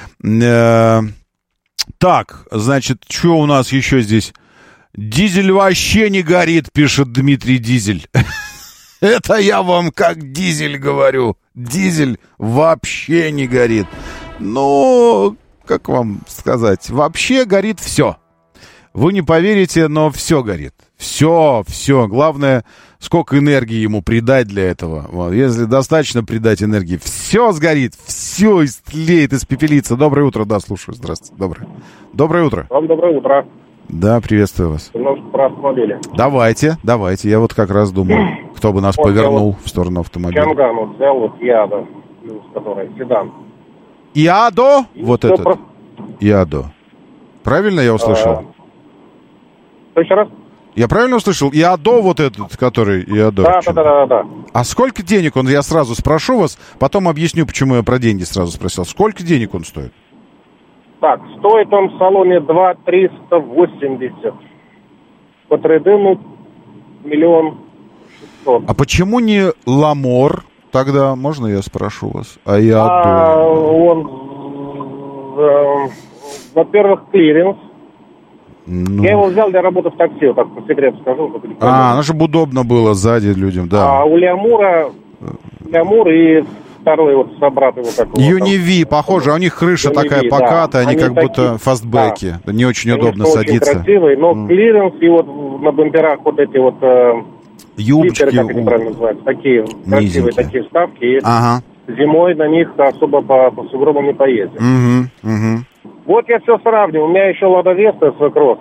Так, значит, что у нас еще здесь? Дизель вообще не горит, пишет Дмитрий Дизель. Это я вам как дизель говорю. Дизель вообще не горит. Ну, как вам сказать, вообще горит все. Вы не поверите, но все горит. Все, все. Главное, сколько энергии ему придать для этого. Вот. Если достаточно придать энергии, все сгорит, все истлеет, испепелится. Доброе утро, да, слушаю. Здравствуйте. Доброе. Доброе утро. Вам доброе утро. Да, приветствую вас. Немножко про автомобили. Давайте, давайте. Я вот как раз думаю, кто бы нас вот повернул вот в сторону автомобиля. Чанган вот взял вот Иадо, который седан. Иадо? И вот этот. Про... Иадо. Правильно я услышал? А, еще раз? Я правильно услышал? Иадо вот этот, который Иадо. Да, да, да, да, да. А сколько денег он? Я сразу спрошу вас, потом объясню, почему я про деньги сразу спросил. Сколько денег он стоит? Так, стоит он в салоне два триста восемьдесят. По трейдину миллион шестьсот. А почему не Ламор? Тогда можно я спрошу вас? А я а, он, э, во-первых, клиренс. Ну... Я его взял для работы в такси, вот так по секрету скажу. А, ну, чтобы удобно было сзади людям, да. А у Леомура Амур и второй вот собрат его какого-то. Юниви, похоже, у них крыша Юниви, такая да. покатая, они, Они как такие, будто фастбеки. да. Не очень Конечно, удобно очень садиться. красивые, но Mm. клиренс и вот на бамперах вот эти вот э, Юбочки. клиперы, как они правильно называются, такие красивые Низенькие. такие вставки. И Ага. зимой на них особо по, по сугробам не поездим. Угу, угу. Вот я все сравниваю. У меня еще Лада Веста эс ви Кросс.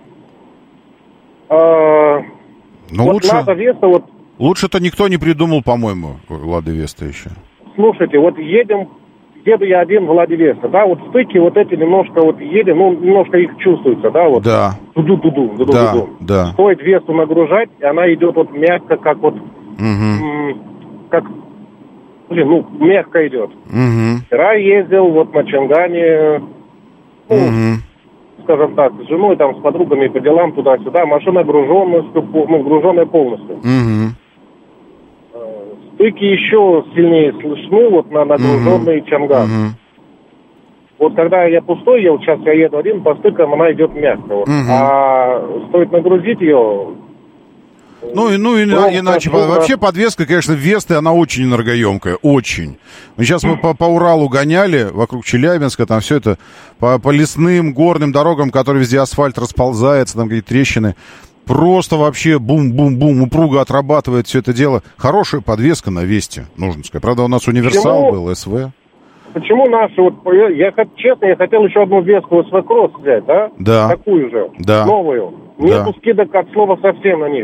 Э, Ну, вот лучше, Лада Веста, вот, лучше-то никто не придумал, по-моему, Лада Веста еще. слушайте, вот едем, еду я один в Ладе Веста, да, вот стыки вот эти немножко вот едем, ну, немножко их чувствуется, да, вот. Да. Туду-туду, туду-туду. Да, да. Стоит Весту нагружать, и она идет вот мягко, как вот, Угу. м- как, блин, ну, мягко идет. Угу. Вчера ездил вот на Чангане, ну, Угу. скажем так, с женой, там, с подругами по делам туда-сюда, машина груженная, ну, груженная полностью. Угу. Стыки еще сильнее слышны вот на нагруженный Чанган. Угу. Вот когда я пустой, я вот сейчас я еду один, по стыкам она идет мягко. Вот. Мгм. А стоит нагрузить ее... Ну, и, ну и, Ну, иначе, хорошо, да. вообще подвеска, конечно, Весты, она очень энергоемкая, очень. Ну, сейчас мы по, по Уралу гоняли, вокруг Челябинска, там все это, по, по лесным, горным дорогам, которые везде асфальт расползается, там какие-то трещины. Просто вообще бум-бум-бум, упруго отрабатывает все это дело. Хорошая подвеска на Весте, нужно сказать. Правда, у нас универсал Почему? был, эс вэ. Почему наши, вот, я, я честно, я хотел еще одну Веску эс ви Кросс взять, да? Да. Такую же, Да. новую. Да. Нету скидок от слова совсем на них.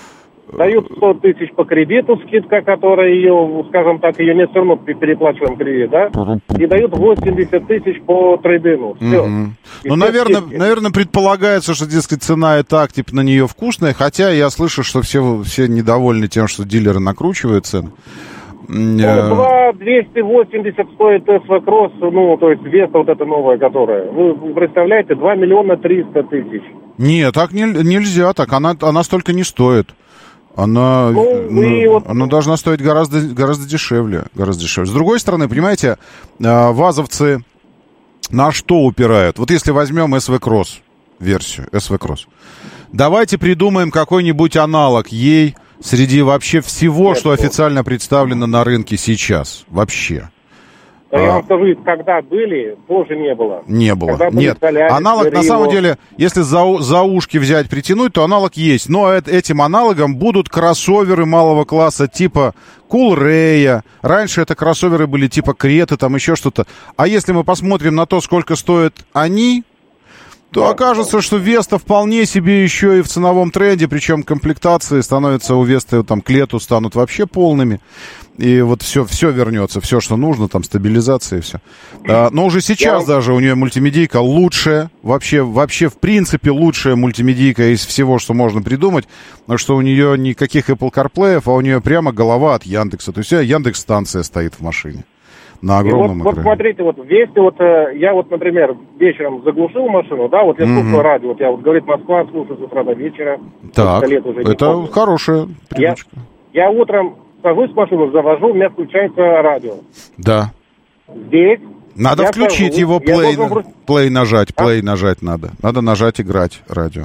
Дают сто тысяч по кредиту, скидка, которая ее, скажем так, ее не все равно переплачиваем кредит, да? И дают восемьдесят тысяч по трейдину. Все. Мгм. Ну, наверное, наверное, предполагается, что, дескать, цена и так, типа, на нее вкусная, хотя я слышу, что все, все недовольны тем, что дилеры накручивают цены. М, э, два двести восемьдесят стоит эс ви Кросс, ну, то есть Веста вот эта новая, которая. Вы вы представляете, два миллиона триста тысяч. Нет, так не- нельзя, так она, она столько не стоит. Она, Ну, ну, и вот- она должна стоить гораздо, гораздо дешевле, гораздо дешевле. С другой стороны, понимаете, э, вазовцы на что упирают? Вот если возьмем эс ви Кросс, версию эс ви Кросс, давайте придумаем какой-нибудь аналог ей среди вообще всего, Нет, что вот. официально представлено на рынке сейчас. Вообще. А я А. вам скажу, когда были, тоже не было. Не было. Когда были Нет. Солярис, Аналог, на Грило. самом деле, если за, у- за ушки взять, притянуть, то аналог есть. Но эт- этим аналогом будут кроссоверы малого класса типа Кулрея. Раньше это кроссоверы были типа Креты, там еще что-то. А если мы посмотрим на то, сколько стоят они, то Да, окажется, что Веста вполне себе еще и в ценовом тренде, причем комплектации становятся у Весты, там, к лету станут вообще полными. И вот все, все вернется, все, что нужно, там, стабилизация и все. А, но уже сейчас Я- даже у нее мультимедийка лучшая, вообще, вообще, в принципе, лучшая мультимедийка из всего, что можно придумать, потому что у нее никаких Apple CarPlay, а у нее прямо голова от Яндекса. То есть Яндекс-станция стоит в машине на И вот, огромном вот экране. смотрите, вот вести, вот э, я вот, например, вечером заглушил машину, да, вот я Мгм. слушаю радио, вот я вот, говорит, Москва, слушаю с утра до вечера. Так, Сколько лет уже не это помню. хорошая Я, привычка. я утром сажусь в машину, завожу, у меня включается радио. Да. Здесь Надо я включить сажусь, его, я плей, должен вру- плей нажать, А? плей нажать надо. Надо нажать играть радио.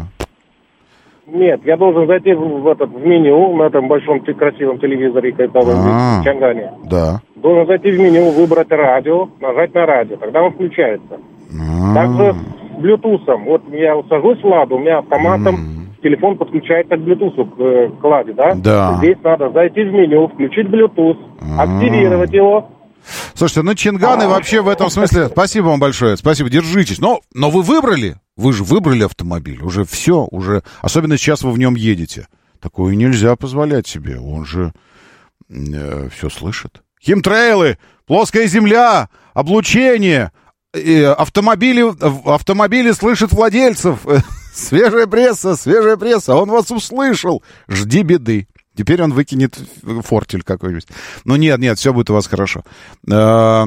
Нет, я должен зайти в, в этот в меню на этом большом те- красивом телевизоре, который А. в Чангане. Да. Должен зайти в меню, выбрать радио, нажать на радио, тогда он включается. А. Также с Bluetooth. Вот я вот сажусь в ладу, у меня автоматом телефон подключается к Bluetooth, к, э, к ладе, да? Да. Здесь надо зайти в меню, включить Bluetooth, активировать его. Слушайте, ну Чинганы вообще в этом смысле... Спасибо вам большое, спасибо, держитесь. Но, но вы выбрали, вы же выбрали автомобиль, уже все, уже... Особенно сейчас вы в нем едете. Такое нельзя позволять себе, он же э, все слышит. Химтрейлы, плоская земля, облучение, э, автомобили, автомобили слышат владельцев. Свежая пресса, свежая пресса, он вас услышал. Жди беды. Теперь он выкинет фортель какой-нибудь. Ну, нет, нет, все будет у вас хорошо. Я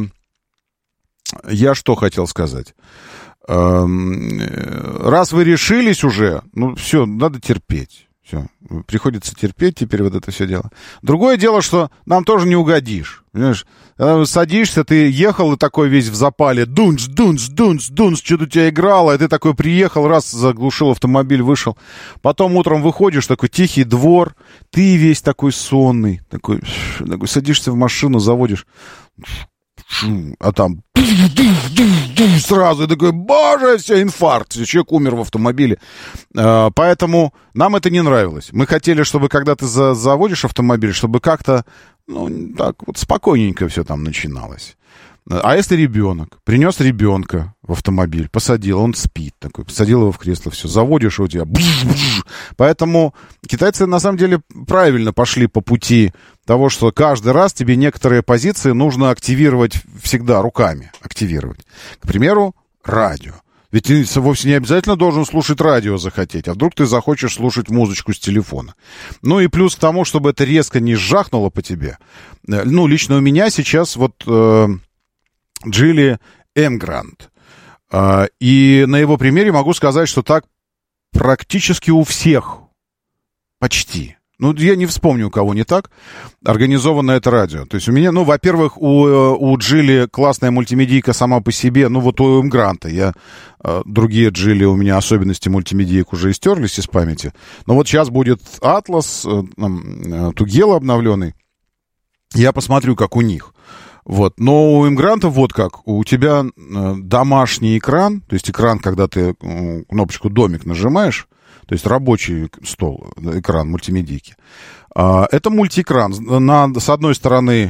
что хотел сказать? Раз вы решились уже, ну, все, надо терпеть. Все. Приходится терпеть теперь вот это все дело. Другое дело, что нам тоже не угодишь. Понимаешь? Садишься, ты ехал и такой весь в запале. Дунс, дунс, дунс, дунс. Что-то у тебя играло, и ты такой приехал, раз, заглушил автомобиль, вышел. Потом утром выходишь, такой тихий двор. Ты весь такой сонный. Такой, такой садишься в машину, заводишь. А там сразу и такой, боже, все, инфаркт, человек умер в автомобиле. Поэтому нам это не нравилось. Мы хотели, чтобы когда ты заводишь автомобиль, чтобы как-то, ну, так вот спокойненько все там начиналось. А если ребенок, принес ребенка в автомобиль, посадил, он спит такой, посадил его в кресло, все, заводишь, у тебя бж-бж. Поэтому китайцы на самом деле правильно пошли по пути того, что каждый раз тебе некоторые позиции нужно активировать всегда руками, активировать. К примеру, радио. Ведь ты вовсе не обязательно должен слушать радио захотеть, а вдруг ты захочешь слушать музычку с телефона. Ну и плюс к тому, чтобы это резко не жахнуло по тебе. Ну, лично у меня сейчас вот... Э, Geely Emgrand. И на его примере могу сказать, что так практически у всех, почти. Ну, я не вспомню, у кого не так, организовано это радио. То есть у меня, ну, во-первых, у, у Geely классная мультимедийка сама по себе, ну, вот у Emgrand. Я, другие Geely, у меня особенности мультимедиек уже истерлись из памяти. Но вот сейчас будет Atlas, Tugela обновленный. Я посмотрю, как у них. Вот. Но у Эмгранта вот как. У тебя домашний экран, то есть экран, когда ты кнопочку «Домик» нажимаешь, то есть рабочий стол, экран мультимедийки. Это мультиэкран. На, с одной стороны,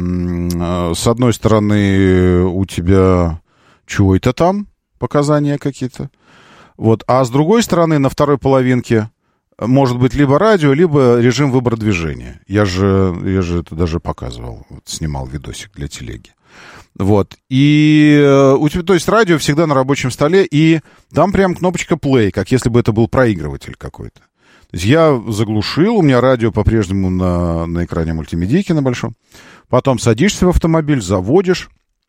с одной стороны у тебя чего это там, показания какие-то. Вот. А с другой стороны, на второй половинке может быть либо радио, либо режим выбора движения. Я же, я же это даже показывал, вот, снимал видосик для телеги. Вот. И у тебя, то есть радио всегда на рабочем столе, и там прям кнопочка play, как если бы это был проигрыватель какой-то. То есть я заглушил, у меня радио по-прежнему на, на экране мультимедийки на большом. Потом садишься в автомобиль, заводишь,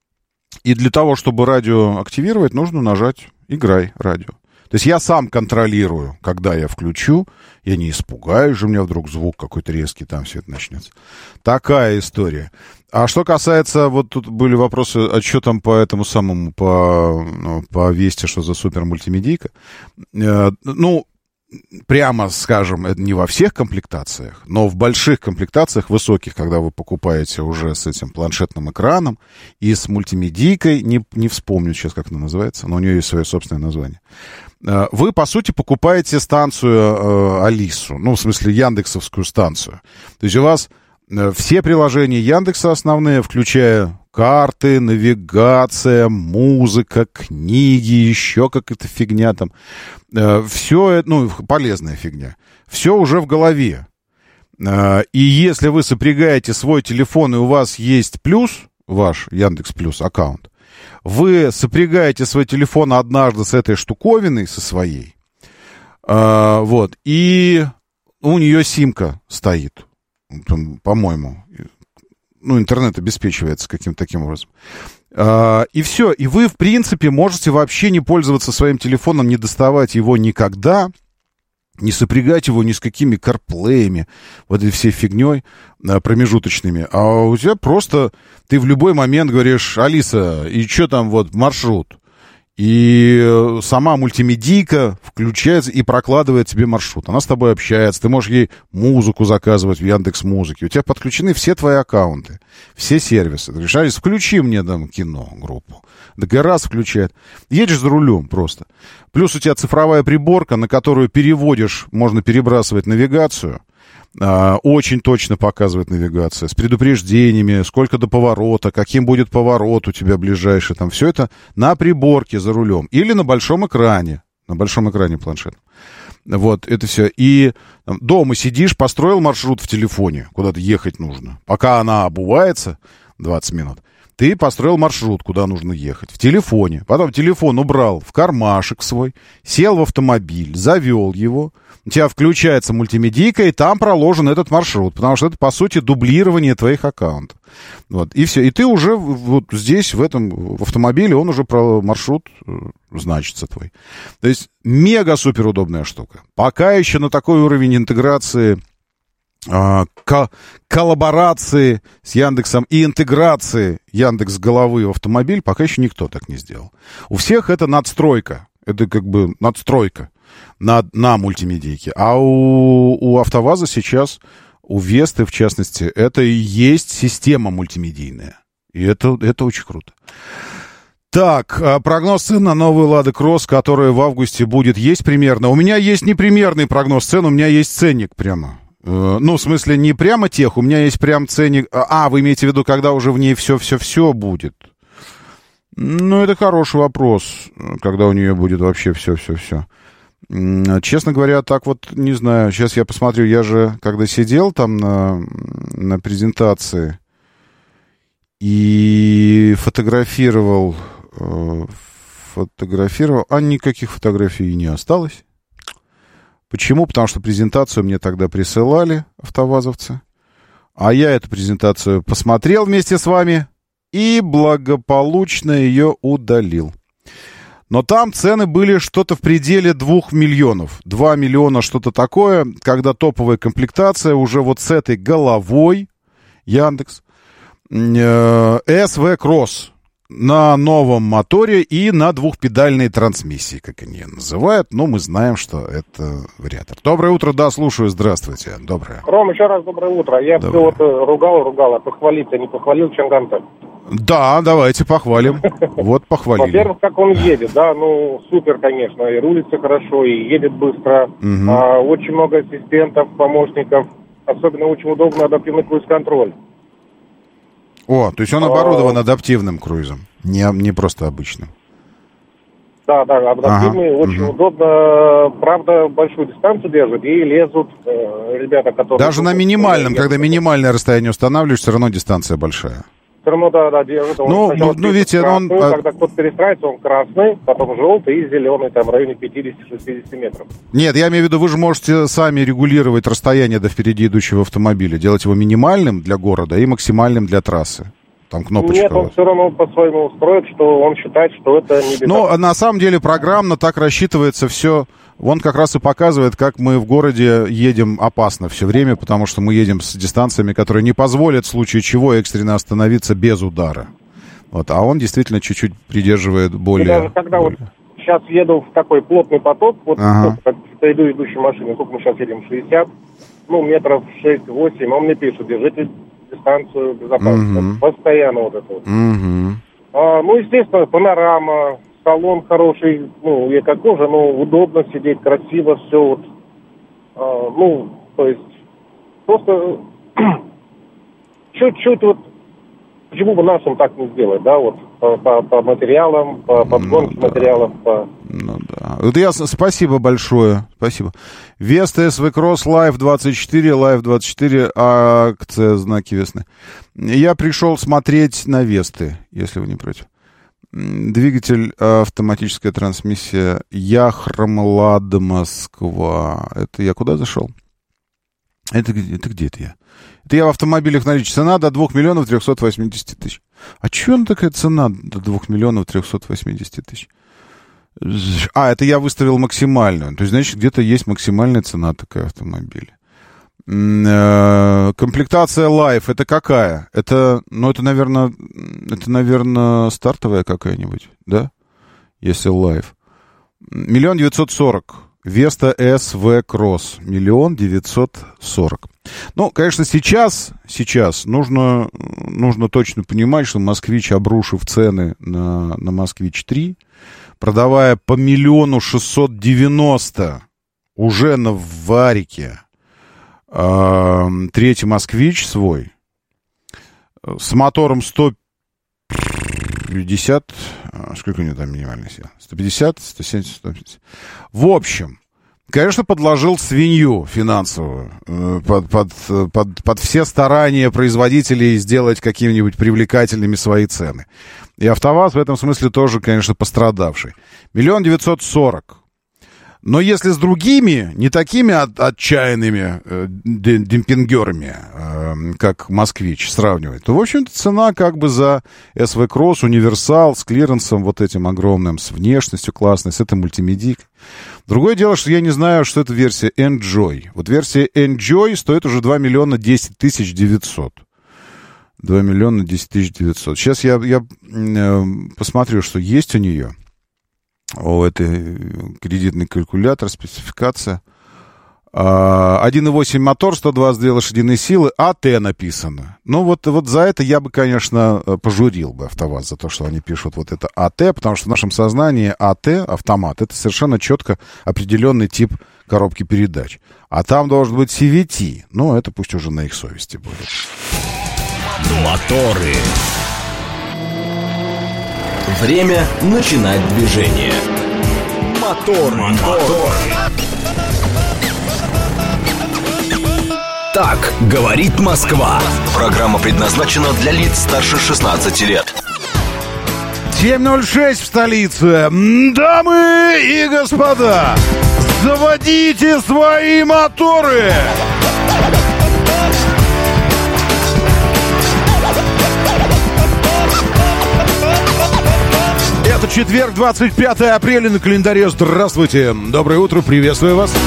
и для того, чтобы радио активировать, нужно нажать «Играй радио». То есть я сам контролирую, когда я включу, я не испугаюсь же, у меня вдруг звук какой-то резкий, там все это начнется. Такая история. А что касается, вот тут были вопросы, а что там по этому самому, по, ну, по Весте, что за супер мультимедийка? Э, ну, прямо скажем, это не во всех комплектациях, но в больших комплектациях, высоких, когда вы покупаете уже с этим планшетным экраном и с мультимедийкой, не, не вспомню сейчас, как она называется, но у нее есть свое собственное название. Вы, по сути, покупаете станцию э, Алису, ну, в смысле, яндексовскую станцию. То есть у вас э, все приложения Яндекса основные, включая карты, навигация, музыка, книги, еще какая-то фигня там. Э, все, ну, полезная фигня. Все уже в голове. Э, и если вы сопрягаете свой телефон, и у вас есть плюс, ваш Яндекс Плюс аккаунт, вы сопрягаете свой телефон однажды с этой штуковиной, со своей, э, вот, и у нее симка стоит, по-моему, ну, интернет обеспечивается каким-то таким образом. Э, и все, и вы, в принципе, можете вообще не пользоваться своим телефоном, не доставать его никогда, не сопрягать его ни с какими карплеями, вот этой всей фигней а, промежуточными. А у тебя просто, ты в любой момент говоришь: Алиса, и что там вот маршрут? И сама мультимедийка включается и прокладывает тебе маршрут. Она с тобой общается, ты можешь ей музыку заказывать в Яндекс.Музыке. У тебя подключены все твои аккаунты, все сервисы. Ты говоришь: Алиса, включи мне там кино, группу. Так и раз включает. Едешь за рулем просто. Плюс у тебя цифровая приборка, на которую переводишь, можно перебрасывать навигацию. А, очень точно показывает навигация, с предупреждениями, сколько до поворота, каким будет поворот у тебя ближайший, там все это на приборке за рулем или на большом экране, на большом экране планшета. Вот, это все. И там, дома сидишь, построил маршрут в телефоне, куда-то ехать нужно. Пока она обувается, двадцать минут, Ты построил маршрут, куда нужно ехать, в телефоне. Потом телефон убрал в кармашек свой, сел в автомобиль, завел его. У тебя включается мультимедийка, и там проложен этот маршрут, потому что это, по сути, дублирование твоих аккаунтов. Вот, и все. И ты уже вот здесь, в этом в автомобиле, он уже про маршрут значится твой. То есть мега-супер удобная штука. Пока еще на такой уровень интеграции... Ко- коллаборации с Яндексом и интеграции Яндекс головы в автомобиль пока еще никто так не сделал. У всех это надстройка. Это как бы надстройка на, на мультимедийке. А у, у АвтоВАЗа сейчас, у Весты в частности, это и есть система мультимедийная. И это, это очень круто. Так, прогноз цен на новый Лада Кросс, который в августе будет, есть примерно? У меня есть не примерный прогноз цен, у меня есть ценник прямо. Ну, в смысле, не прямо тех, у меня есть прям ценник... А, вы имеете в виду, когда уже в ней все-все-все будет? Ну, это хороший вопрос, когда у нее будет вообще все-все-все. Честно говоря, так вот, не знаю. Сейчас я посмотрю, я же, когда сидел там на, на презентации и фотографировал, фотографировал, а никаких фотографий не осталось. Почему? Потому что презентацию мне тогда присылали автовазовцы, а я эту презентацию посмотрел вместе с вами и благополучно ее удалил. Но там цены были что-то в пределе двух миллионов. два миллиона что-то такое, когда топовая комплектация уже вот с этой головой Яндекс э, эс ви Cross на новом моторе и на двухпедальной трансмиссии, как они ее называют. Но мы знаем, что это вариатор. Доброе утро, да, слушаю, здравствуйте. Доброе. Ром, еще раз доброе утро. Я все вот ругал, ругал, а похвалить-то не похвалил Чанган-то. Да, давайте похвалим. Вот похвалили. Во-первых, как он едет, да, ну, супер, конечно, и рулится хорошо, и едет быстро. Угу. А, очень много ассистентов, помощников. Особенно очень удобно адаптивный круиз-контроль. О, то есть он оборудован адаптивным круизом, не, не просто обычным. Да, да, адаптивный, ага, очень угу. удобно. Правда, большую дистанцию держит и лезут э, ребята, которые... Даже на минимальном, когда минимальное расстояние устанавливаешь, все равно дистанция большая. Все равно, да, да, держит. Он ну, ну, ну, видите, красный, он... Когда кто-то перестраивается, он красный, потом желтый и зеленый, там, в районе пятьдесят-шестьдесят метров. Нет, я имею в виду, вы же можете сами регулировать расстояние до впереди идущего автомобиля, делать его минимальным для города и максимальным для трассы. Там кнопочка. Нет, он все равно по-своему устроит, что он считает, что это не беда. Но на самом деле программно так рассчитывается все. Он как раз и показывает, как мы в городе едем опасно все время, потому что мы едем с дистанциями, которые не позволят в случае чего экстренно остановиться без удара. Вот, а он действительно чуть-чуть придерживает более... И даже когда более... вот сейчас еду в такой плотный поток, вот ага. как иду идущей машиной, сколько мы сейчас едем, шестьдесят, ну, метров шесть-восемь, он мне пишет, держите дистанцию безопасности. Угу. Постоянно вот это вот. Угу. А, ну, естественно, панорама, салон хороший, ну, я как уже, но удобно сидеть, красиво все вот. А, ну, то есть, просто чуть-чуть вот, почему бы нашим так не сделать, да, вот, по, по, по материалам, по подгонке ну, да. материалов, по... Ну, да. Вот я, спасибо большое, спасибо. Веста эс ви Cross, Live двадцать четыре, Live двадцать четыре, акция знаки весны. Я пришел смотреть на Весты, если вы не против. Двигатель, автоматическая трансмиссия, Яхромлада, Москва. Это я куда зашел? Это, это где это я? Это я в автомобилях наличие. Цена до двух миллионов трехсот восьмидесяти тысяч. А чё она такая цена до двух миллионов трехсот восьмидесяти тысяч? А, это я выставил максимальную. То есть, значит, где-то есть максимальная цена такая автомобиля. Комплектация Life, это какая? Это, ну, это, наверное, это, наверное, стартовая какая-нибудь, да? Если Life. Миллион девятьсот сорок. Веста эс ви Cross. Миллион девятьсот сорок. Ну, конечно, сейчас, сейчас нужно, нужно точно понимать, что Москвич, обрушив цены на, на Москвич три, продавая по миллиону шестьсот девяносто уже на Варике, э, третий Москвич свой, с мотором сто пятьдесят, сколько у него там минимальная сила? сто пятьдесят, сто семьдесят, сто пятьдесят. В общем, Конечно, подложил свинью финансовую под, под, под, под все старания производителей сделать какими-нибудь привлекательными свои цены. И АвтоВАЗ в этом смысле тоже, конечно, пострадавший. Миллион девятьсот сорок. Но если с другими, не такими от, отчаянными э, демпингерами, э, как «Москвич», сравнивать, то, в общем-то, цена как бы за эс ви Cross, универсал, с клиренсом вот этим огромным, с внешностью классной, с этой мультимедийкой. Другое дело, что я не знаю, что это версия Enjoy. Вот версия Enjoy стоит уже два миллиона десять тысяч девятьсот. два миллиона десять тысяч девятьсот. Сейчас я, я э, посмотрю, что есть у нее. О, это кредитный калькулятор, спецификация. один и восемь мотор, сто двадцать две лошадиные силы, АТ написано. Ну, вот, вот за это я бы, конечно, пожурил бы АвтоВАЗ, за то, что они пишут вот это АТ, потому что в нашем сознании АТ, автомат, это совершенно четко определенный тип коробки передач. А там должен быть си ви ти. Ну, это пусть уже на их совести будет. Моторы. Время начинать движение. Мотор, мотор. Так говорит Москва. Программа предназначена для лиц старше шестнадцати лет. семь ноль шесть в столице. Дамы и господа, заводите свои моторы! Это четверг, двадцать пятое апреля на календаре. Здравствуйте. Доброе утро, приветствую вас.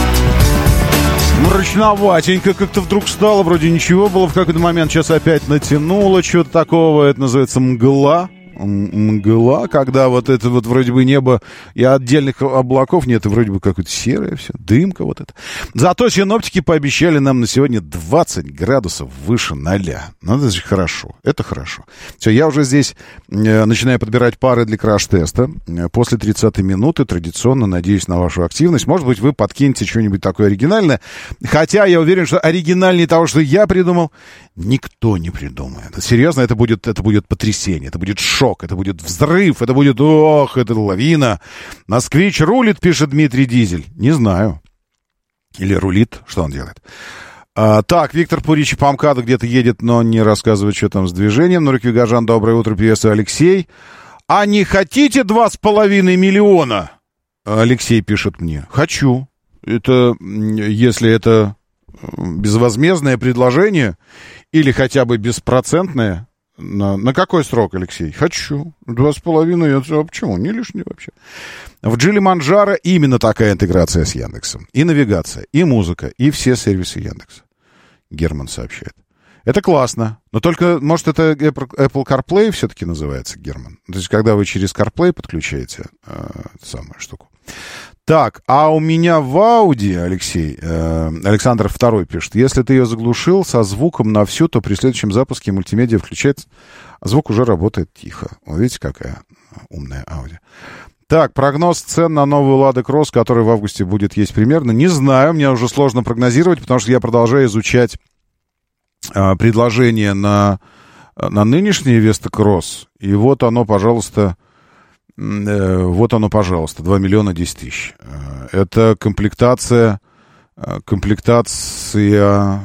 Мрачноватенько как-то вдруг стало. Вроде ничего было в какой-то момент. Сейчас опять натянуло что-то такого. Это называется мгла. Мгла, когда вот это вот вроде бы небо и отдельных облаков нет, и вроде бы какое-то серое все, дымка вот это. Зато синоптики пообещали нам на сегодня двадцать градусов выше ноля. Ну, это же хорошо, это хорошо. Все, я уже здесь э, начинаю подбирать пары для краш-теста. После тридцатой минуты традиционно надеюсь на вашу активность. Может быть, вы подкинете что-нибудь такое оригинальное. Хотя я уверен, что оригинальнее того, что я придумал, никто не придумает. Серьезно, это будет, это будет потрясение, это будет шок. Это будет взрыв, это будет, ох, это лавина. Москвич рулит, пишет Дмитрий Дизель. Не знаю. Или рулит, что он делает. А, так, Виктор Пуричи по МКАДу где-то едет, но не рассказывает, что там с движением. Нурик Вигажан, доброе утро, приветствую, Алексей. А не хотите два с половиной миллиона? Алексей пишет мне. Хочу. Это, если это безвозмездное предложение или хотя бы беспроцентное. На, на какой срок, Алексей? Хочу. Два с половиной. А почему? Не лишнее вообще. В Джили Манджаро именно такая интеграция с Яндексом. И навигация, и музыка, и все сервисы Яндекса. Герман сообщает. Это классно. Но только, может, это Apple CarPlay все-таки называется, Герман? То есть, когда вы через CarPlay подключаете э, самую штуку. Так, а у меня в Ауди, Алексей, э, Александр второй пишет, если ты ее заглушил со звуком на всю, то при следующем запуске мультимедиа включается, а звук уже работает тихо. Вы видите, какая умная Ауди. Так, прогноз цен на новую Lada Cross, который в августе будет, есть примерно. Не знаю, мне уже сложно прогнозировать, потому что я продолжаю изучать э, предложение на, на нынешний Vesta Cross. И вот оно, пожалуйста... Вот оно, пожалуйста, два миллиона десять тысяч. Это комплектация, комплектация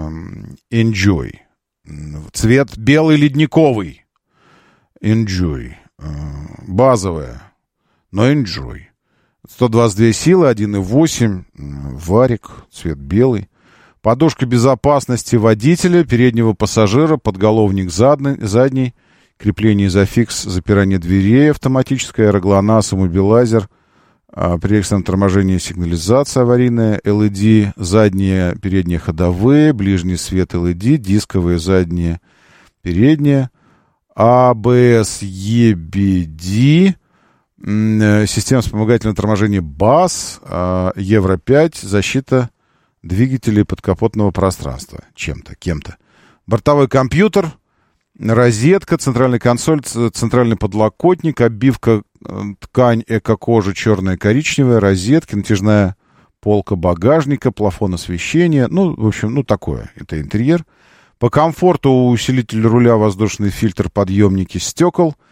Enjoy. Цвет белый ледниковый. Enjoy. Базовая, но Enjoy. сто двадцать две силы, один и восемь. Варик, цвет белый. Подушка безопасности водителя, переднего пассажира, подголовник задний, задний. Крепление изофикс, запирание дверей, автоматическое, аэроглонасс, иммобилайзер, а, при экстренном торможении сигнализация аварийная, эл и ди, задние, передние ходовые, ближний свет эл и ди, дисковые задние, передние, а бэ эс, и би ди, система вспомогательного торможения БАС, а, Евро пять, защита двигателей подкапотного пространства чем-то, кем-то. Бортовой компьютер, розетка, центральная консоль, центральный подлокотник, обивка, ткань эко-кожа черная, коричневая, розетка, натяжная полка багажника, плафон освещения. Ну, в общем, ну, такое. Это интерьер. По комфорту усилитель руля, воздушный фильтр, подъемники стекол.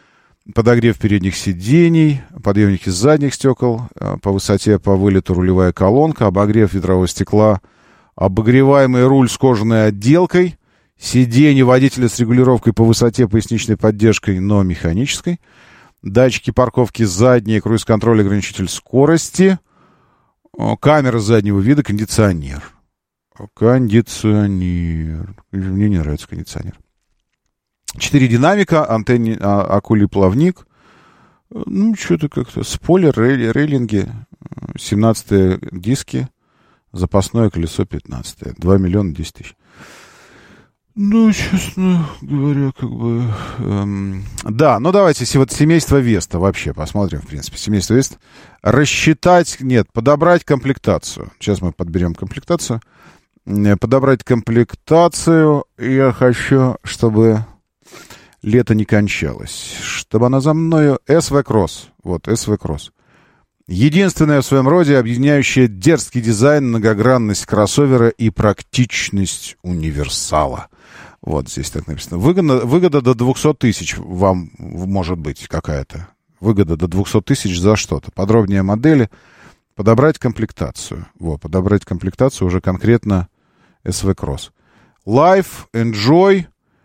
подогрев передних сидений, подъемники задних стекол, по высоте, по вылету рулевая колонка, обогрев ветрового стекла, обогреваемый руль с кожаной отделкой, сиденье водителя с регулировкой по высоте, поясничной поддержкой, но механической, датчики парковки задние, круиз-контроль, ограничитель скорости, камера заднего вида, кондиционер. Кондиционер. Мне не нравится кондиционер. Четыре динамика, антенне, а, акулий плавник. Ну, что-то как-то. Спойлер, рей, рейлинги. семнадцатые диски. Запасное колесо пятнадцатое. два миллиона десять тысяч. Ну, честно говоря, как бы... Эм, да, ну давайте вот семейство Веста вообще посмотрим, в принципе. Семейство Веста. Рассчитать, нет, подобрать комплектацию. Сейчас мы подберем комплектацию. Подобрать комплектацию. Я хочу, чтобы лето не кончалось. Чтобы она за мною... эс ви Cross. Вот, эс ви Cross. Единственное в своем роде, объединяющее дерзкий дизайн, многогранность кроссовера и практичность универсала. Вот здесь так написано. Выгода, выгода до двухсот тысяч вам может быть какая-то. Выгода до двухсот тысяч за что-то. Подробнее модели. Подобрать комплектацию. Вот, подобрать комплектацию уже конкретно эс ви Cross. Life, Enjoy,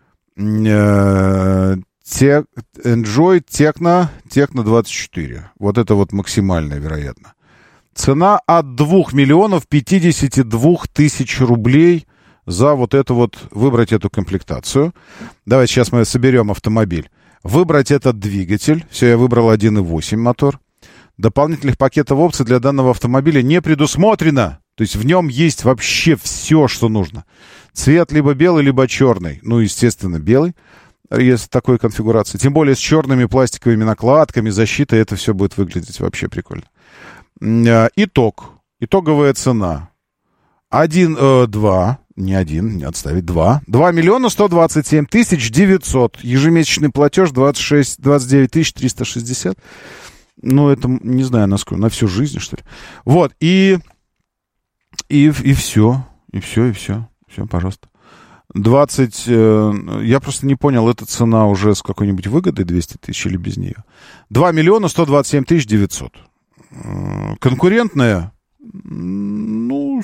э, те, Enjoy, Tecno, Tecno двадцать четыре. Вот это вот максимальная, вероятно. Цена от двух миллионов пятидесяти двух тысяч рублей за вот это вот, выбрать эту комплектацию. Давайте сейчас мы соберем автомобиль. Выбрать этот двигатель. Все, я выбрал один и восемь мотор. Дополнительных пакетов опций для данного автомобиля не предусмотрено. То есть в нем есть вообще все, что нужно. Цвет либо белый, либо черный. Ну, естественно, белый, если такой конфигурации. Тем более с черными пластиковыми накладками, защитой, это все будет выглядеть вообще прикольно. Итог. Итоговая цена. Один, э, два, не один, не отставить, два. два миллиона сто двадцать семь тысяч девятьсот. Ежемесячный платеж двадцать шесть, двадцать девять тысяч триста шестьдесят. Ну, это, не знаю, насколько, на всю жизнь, что ли. Вот, и... И, и все, и все, и все, все, пожалуйста. двадцать, э, я просто не понял, эта цена уже с какой-нибудь выгодой двести тысяч или без нее? два миллиона сто двадцать семь тысяч девятьсот. Э, конкурентная, ну,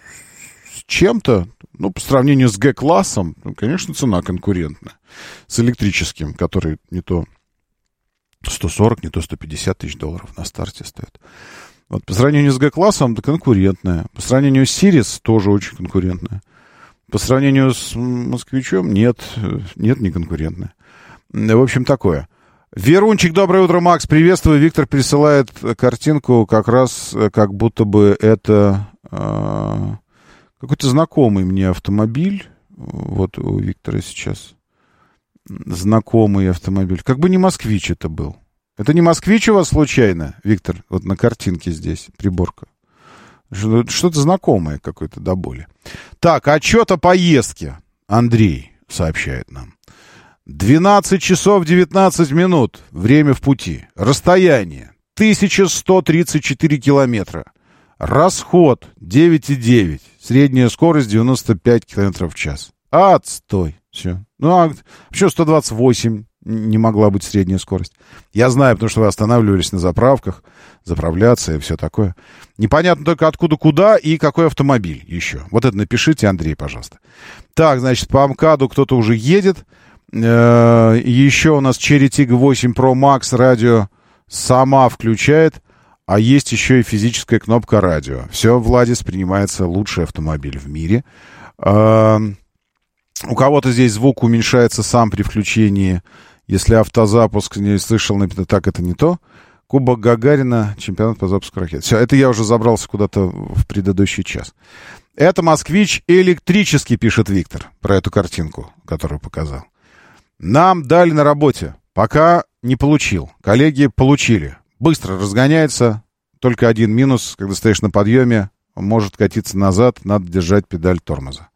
с, с чем-то, ну, по сравнению с G-классом, ну, конечно, цена конкурентная. С электрическим, который не то сто сорок, не то сто пятьдесят тысяч долларов на старте стоит. Вот, по сравнению с G-классом, это конкурентная. По сравнению с Сирис тоже очень конкурентная. По сравнению с Москвичом нет, нет, не конкурентная. В общем, такое. Верунчик, доброе утро, Макс, приветствую. Виктор присылает картинку, как раз как будто бы это э, какой-то знакомый мне автомобиль. Вот у Виктора сейчас знакомый автомобиль. Как бы не москвич это был. Это не москвич у вас случайно, Виктор? Вот на картинке здесь приборка. Что-то знакомое какое-то до боли. Так, отчет о поездке. Андрей сообщает нам. двенадцать часов девятнадцать минут. Время в пути. Расстояние. тысяча сто тридцать четыре километра. Расход девять и девять. Средняя скорость девяносто пять километров в час. Отстой. Все. Ну, а почему сто двадцать восемь? Не могла быть средняя скорость. Я знаю, потому что вы останавливались на заправках, заправляться и все такое. Непонятно только откуда куда и какой автомобиль еще. Вот это напишите, Андрей, пожалуйста. Так, значит, по МКАДу кто-то уже едет. Э-э- еще у нас Cherry Tiggo восемь Pro Max радио сама включает. А есть еще и физическая кнопка радио. Все, Владис, принимается лучший автомобиль в мире. Э-э- у кого-то здесь звук уменьшается сам при включении. Если автозапуск не слышал, так это не то. Кубок Гагарина, чемпионат по запуску ракет. Все, это я уже забрался куда-то в предыдущий час. Это москвич электрический, пишет Виктор, про эту картинку, которую показал. Нам дали на работе. Пока не получил. Коллеги получили. Быстро разгоняется. Только один минус, когда стоишь на подъеме, может катиться назад, надо держать педаль тормоза.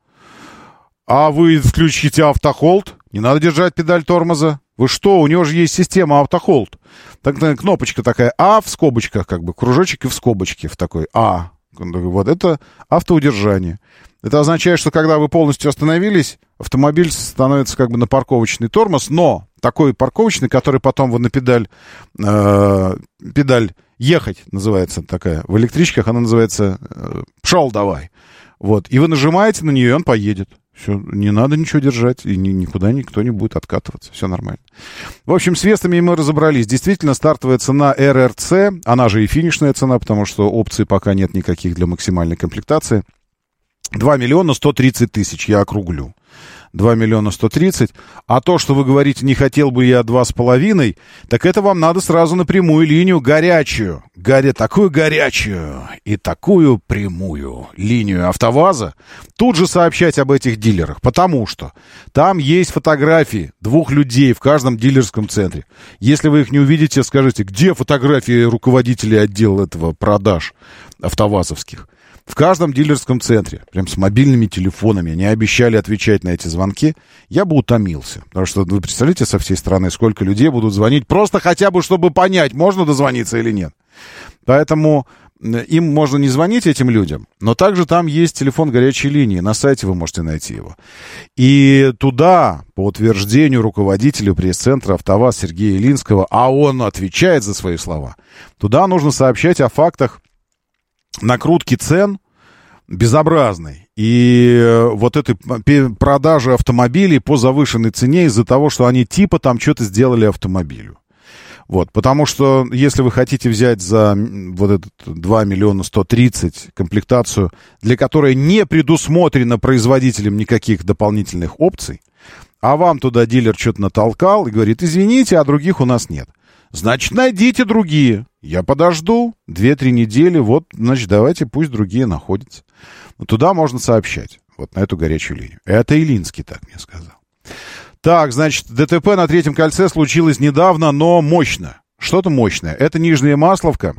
А вы включите автохолд, не надо держать педаль тормоза. Вы что, у него же есть система автохолд. Так, кнопочка такая А в скобочках, как бы, кружочек и в скобочке в такой А. Вот это автоудержание. Это означает, что когда вы полностью остановились, автомобиль становится как бы на парковочный тормоз, но такой парковочный, который потом вы на педаль, э, педаль ехать называется такая. В электричках она называется э, «пшел давай». Вот. И вы нажимаете на нее, и он поедет. Все, не надо ничего держать, и ни, никуда никто не будет откатываться. Все нормально. В общем, с Вестами мы разобрались. Действительно, стартовая цена эр эр цэ, она же и финишная цена, потому что опций пока нет никаких для максимальной комплектации. два миллиона сто тридцать тысяч, я округлю. два миллиона сто тридцать. А то, что вы говорите, не хотел бы я два с половиной, так это вам надо сразу на прямую линию горячую. Горя... Такую горячую и такую прямую линию АвтоВАЗа тут же сообщать об этих дилерах. Потому что там есть фотографии двух людей в каждом дилерском центре. Если вы их не увидите, скажите, где фотографии руководителей отдела этого продаж автовазовских? В каждом дилерском центре, прям с мобильными телефонами, они обещали отвечать на эти звонки, я бы утомился. Потому что вы представляете со всей страны, сколько людей будут звонить, просто хотя бы, чтобы понять, можно дозвониться или нет. Поэтому им можно не звонить, этим людям, но также там есть телефон горячей линии, на сайте вы можете найти его. И туда, по утверждению руководителя пресс-центра АвтоВАЗ Сергея Илинского, а он отвечает за свои слова, туда нужно сообщать о фактах накрутки цен безобразной. И вот этой продажи автомобилей по завышенной цене из-за того, что они типа там что-то сделали автомобилю. Вот, потому что если вы хотите взять за вот этот два миллиона сто тридцать комплектацию, для которой не предусмотрено производителем никаких дополнительных опций, а вам туда дилер что-то натолкал и говорит, извините, а других у нас нет. Значит, найдите другие. Я подожду две-три недели. Вот, значит, давайте пусть другие находятся. Но туда можно сообщать. Вот на эту горячую линию. Это Илинский так мне сказал. Так, значит, ДТП на Третьем кольце случилось недавно, но мощно. Что-то мощное. Это Нижняя Масловка.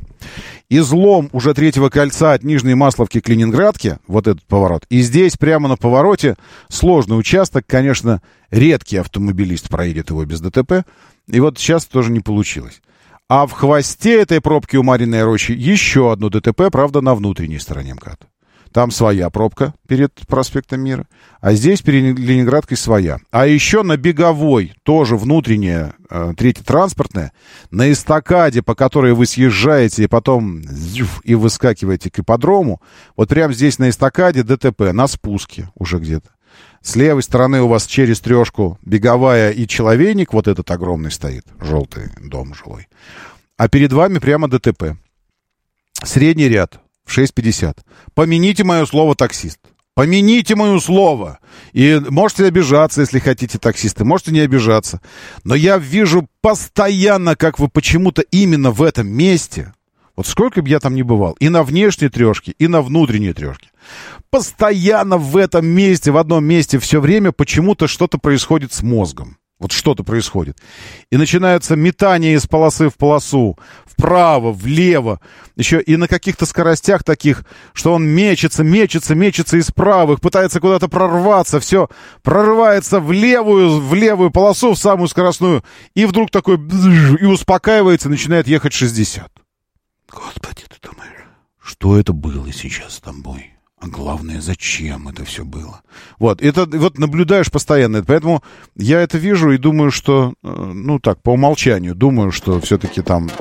Излом уже Третьего кольца от Нижней Масловки к Ленинградке. Вот этот поворот. И здесь прямо на повороте сложный участок. Конечно, редкий автомобилист проедет его без ДТП. И вот сейчас тоже не получилось. А в хвосте этой пробки у Мариной Рощи еще одно ДТП, правда, на внутренней стороне МКАДа. Там своя пробка перед проспектом Мира, а здесь перед Ленинградкой своя. А еще на Беговой, тоже внутренняя, э, третья транспортная, на эстакаде, по которой вы съезжаете и потом и выскакиваете к ипподрому, вот прямо здесь на эстакаде ДТП, на спуске уже где-то. С левой стороны у вас через трешку Беговая и Человейник, вот этот огромный стоит, желтый дом жилой. А перед вами прямо ДТП. Средний ряд в шесть пятьдесят. Помяните мое слово, таксист. Помяните мое слово. И можете обижаться, если хотите, таксисты. Можете не обижаться. Но я вижу постоянно, как вы почему-то именно в этом месте... Вот сколько бы я там ни бывал, и на внешней трешке, и на внутренней трешке. Постоянно в этом месте, в одном месте все время почему-то что-то происходит с мозгом. Вот что-то происходит. И начинается метание из полосы в полосу, вправо, влево. Еще и на каких-то скоростях таких, что он мечется, мечется, мечется из правых, пытается куда-то прорваться. Все прорывается в левую, в левую полосу, в самую скоростную. И вдруг такой и успокаивается, начинает ехать шестьдесят. Господи, ты думаешь, что это было сейчас с тобой? А главное, зачем это все было? Вот, это вот наблюдаешь постоянно. Поэтому я это вижу и думаю, что, ну так, по умолчанию, думаю, что все-таки там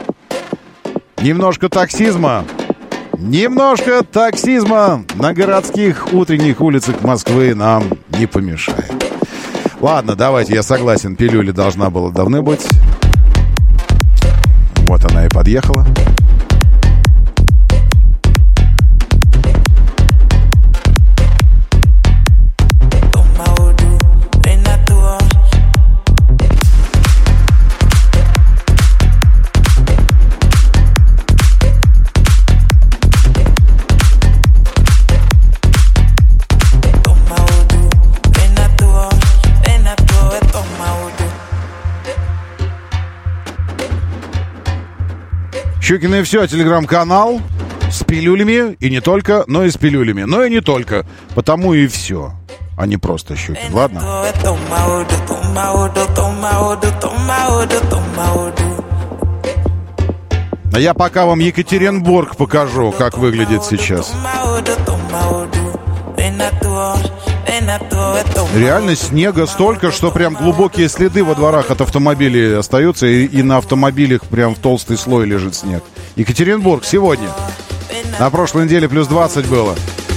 немножко таксизма, немножко таксизма на городских утренних улицах Москвы нам не помешает. Ладно, давайте, я согласен, пилюля должна была давно быть. Вот она и подъехала. Щукин и все, телеграм-канал с пилюлями, и не только, но и с пилюлями, но и не только, потому и все, а не просто Щукин, ладно? А я пока вам Екатеринбург покажу, как выглядит сейчас. Реально снега столько, что прям глубокие следы во дворах от автомобилей остаются, и, и на автомобилях прям в толстый слой лежит снег. Екатеринбург сегодня. На прошлой неделе плюс двадцать было.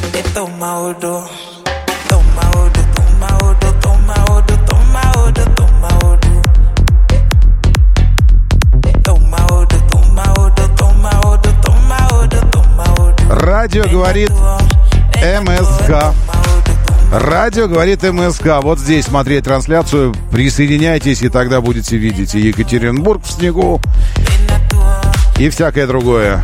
Радио говорит МСК. Радио говорит МСК. Вот здесь смотреть трансляцию. Присоединяйтесь, и тогда будете видеть и Екатеринбург в снегу, и всякое другое.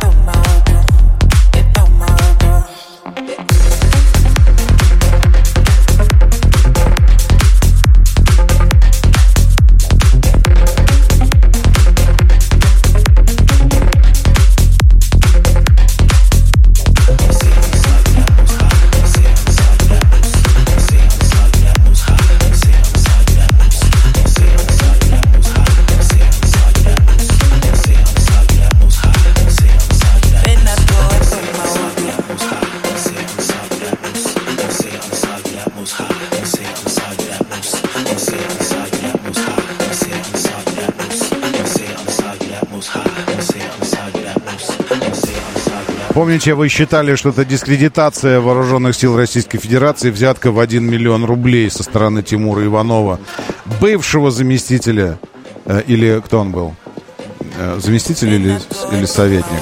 Помните, вы считали, что это дискредитация вооруженных сил Российской Федерации, взятка в один миллион рублей со стороны Тимура Иванова, бывшего заместителя, э, или кто он был? Э, заместитель или, или советник?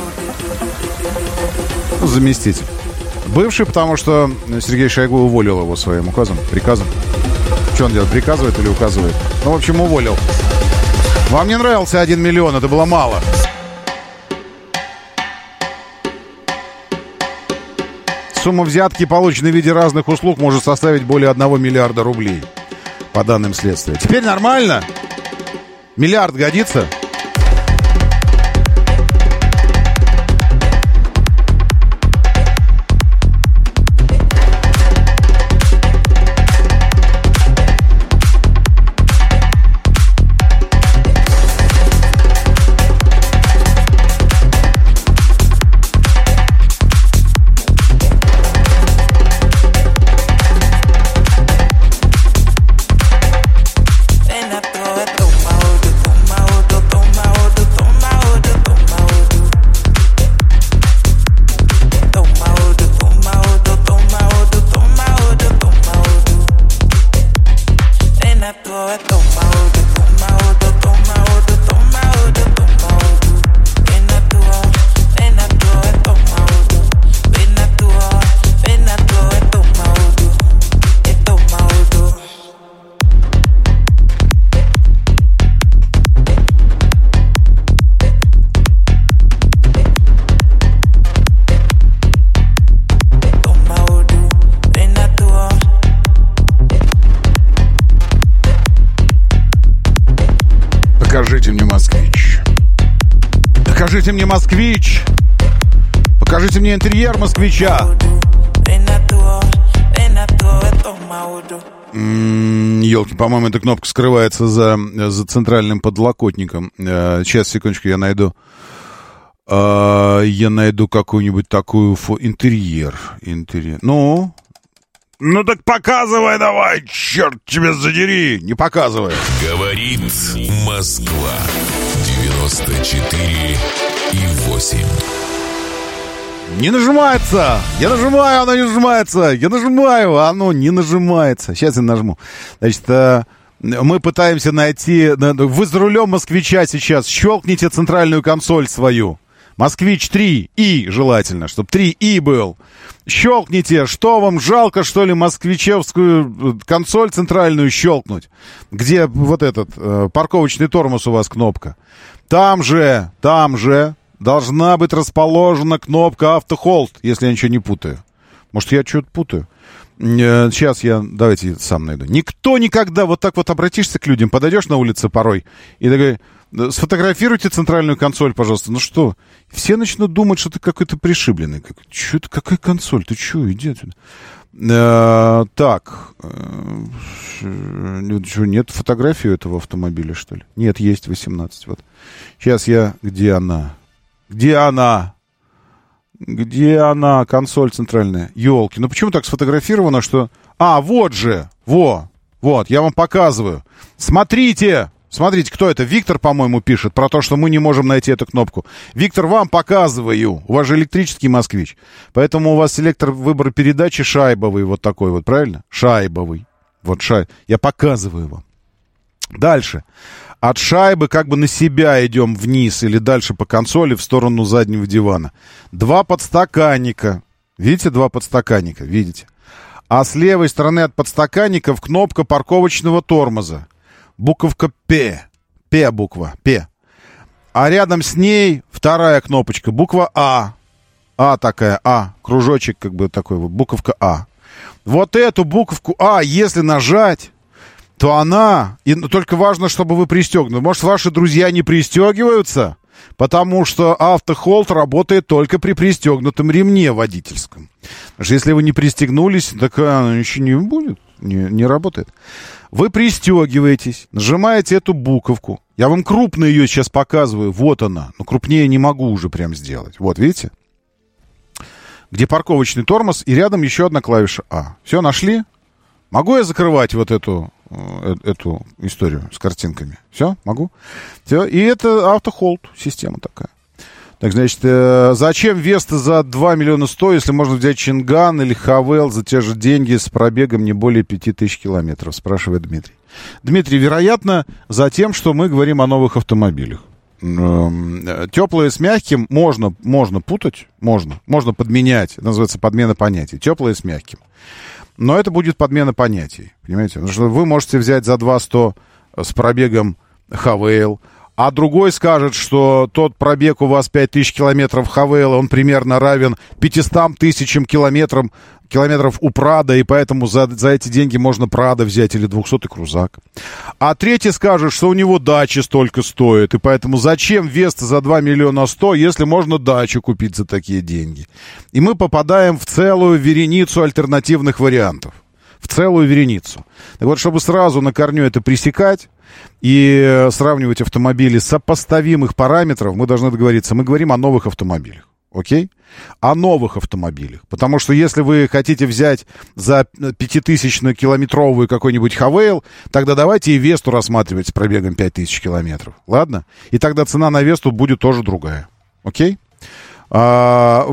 Ну, заместитель. Бывший, потому что Сергей Шойгу уволил его своим указом, приказом. Что он делает, приказывает или указывает? Ну, в общем, уволил. Вам не нравился один миллион, это было мало. Сумма взятки, полученной в виде разных услуг, может составить более одного миллиарда рублей, по данным следствия. Теперь нормально? Миллиард годится? Покажите мне москвич. Покажите мне москвич. Покажите мне интерьер москвича. М-м, елки, по-моему, эта кнопка скрывается за, за центральным подлокотником. Сейчас, секундочку, я найду. Я найду какую-нибудь такую фо... интерьер. Интерьер. Ну... Ну так показывай давай, черт тебя задери, не показывай. Говорит Москва, девяносто четыре и восемь. Не нажимается, я нажимаю, оно не нажимается, я нажимаю, оно не нажимается. Сейчас я нажму. Значит, мы пытаемся найти, вы за рулем москвича сейчас, щелкните центральную консоль свою. Москвич три и желательно, чтобы три и был. Щелкните, что вам жалко, что ли, москвичевскую консоль центральную щелкнуть? Где вот этот э, парковочный тормоз у вас кнопка? Там же, там же должна быть расположена кнопка автохолд, если я ничего не путаю. Может, я что-то путаю? Э, сейчас я, давайте сам найду. Никто никогда, вот так вот обратишься к людям, подойдешь на улице порой и такой... Сфотографируйте центральную консоль, пожалуйста. Ну что, все начнут думать, что ты какой-то пришибленный. Как, что ты, какая консоль? Ты что, иди отсюда. Э, так. Э, что, нет фотографии этого автомобиля, что ли? Нет, есть восемнадцать. Вот. Сейчас я... Где она? Где она? Где она? Консоль центральная. Ёлки. Ну почему так сфотографировано, что... А, вот же, во, вот, я вам показываю. Смотрите, смотрите, кто это? Виктор, по-моему, пишет про то, что мы не можем найти эту кнопку. Виктор, вам показываю. У вас же электрический москвич. Поэтому у вас селектор выбора передачи шайбовый, вот такой вот, правильно? Шайбовый. Вот шайб. Я показываю вам. Дальше. От шайбы как бы на себя идем вниз или дальше по консоли в сторону заднего дивана. Два подстаканника. Видите, два подстаканника? Видите? А с левой стороны от подстаканников кнопка парковочного тормоза. Буковка П. П буква. П. А рядом с ней вторая кнопочка. Буква А. А такая. А. Кружочек как бы такой. Вот, буковка А. Вот эту буковку А, если нажать, то она... И только важно, чтобы вы пристегнули. Может, ваши друзья не пристегиваются? Потому что автохолд работает только при пристегнутом ремне водительском. Потому что если вы не пристегнулись, так оно еще не будет, не, не работает. Вы пристегиваетесь, нажимаете эту буковку. Я вам крупно ее сейчас показываю. Вот она. Но крупнее не могу уже прям сделать. Вот, видите? Где парковочный тормоз, и рядом еще одна клавиша А. Все, нашли? Могу я закрывать вот эту, эту историю с картинками? Все, могу? Все, и это автохолд, система такая. Так, значит, э, зачем Веста за два миллиона сто, если можно взять Чинган или Хавел за те же деньги с пробегом не более пяти тысяч километров, спрашивает Дмитрий. Дмитрий, вероятно, за тем, что мы говорим о новых автомобилях. Теплое с мягким можно, можно путать, можно, можно подменять, это называется подмена понятий. Теплое с мягким. Но это будет подмена понятий, понимаете? Потому что вы можете взять за два сто с пробегом Хавейл, а другой скажет, что тот пробег у вас пять тысяч километров Хавейла, он примерно равен пятистам тысячам километрам, километров у Прада, и поэтому за, за эти деньги можно Прада взять или двухсотый крузак. А третий скажет, что у него дача столько стоит, и поэтому зачем Веста за два миллиона сто, если можно дачу купить за такие деньги? И мы попадаем в целую вереницу альтернативных вариантов. В целую вереницу. Так вот, чтобы сразу на корню это пресекать и сравнивать автомобили сопоставимых параметров, мы должны договориться. Мы говорим о новых автомобилях. Окей? О новых автомобилях. Потому что если вы хотите взять за пятитысячно-километровую какой-нибудь Хавейл, тогда давайте и Весту рассматривать с пробегом пять тысяч километров. Ладно? И тогда цена на Весту будет тоже другая. Окей? А,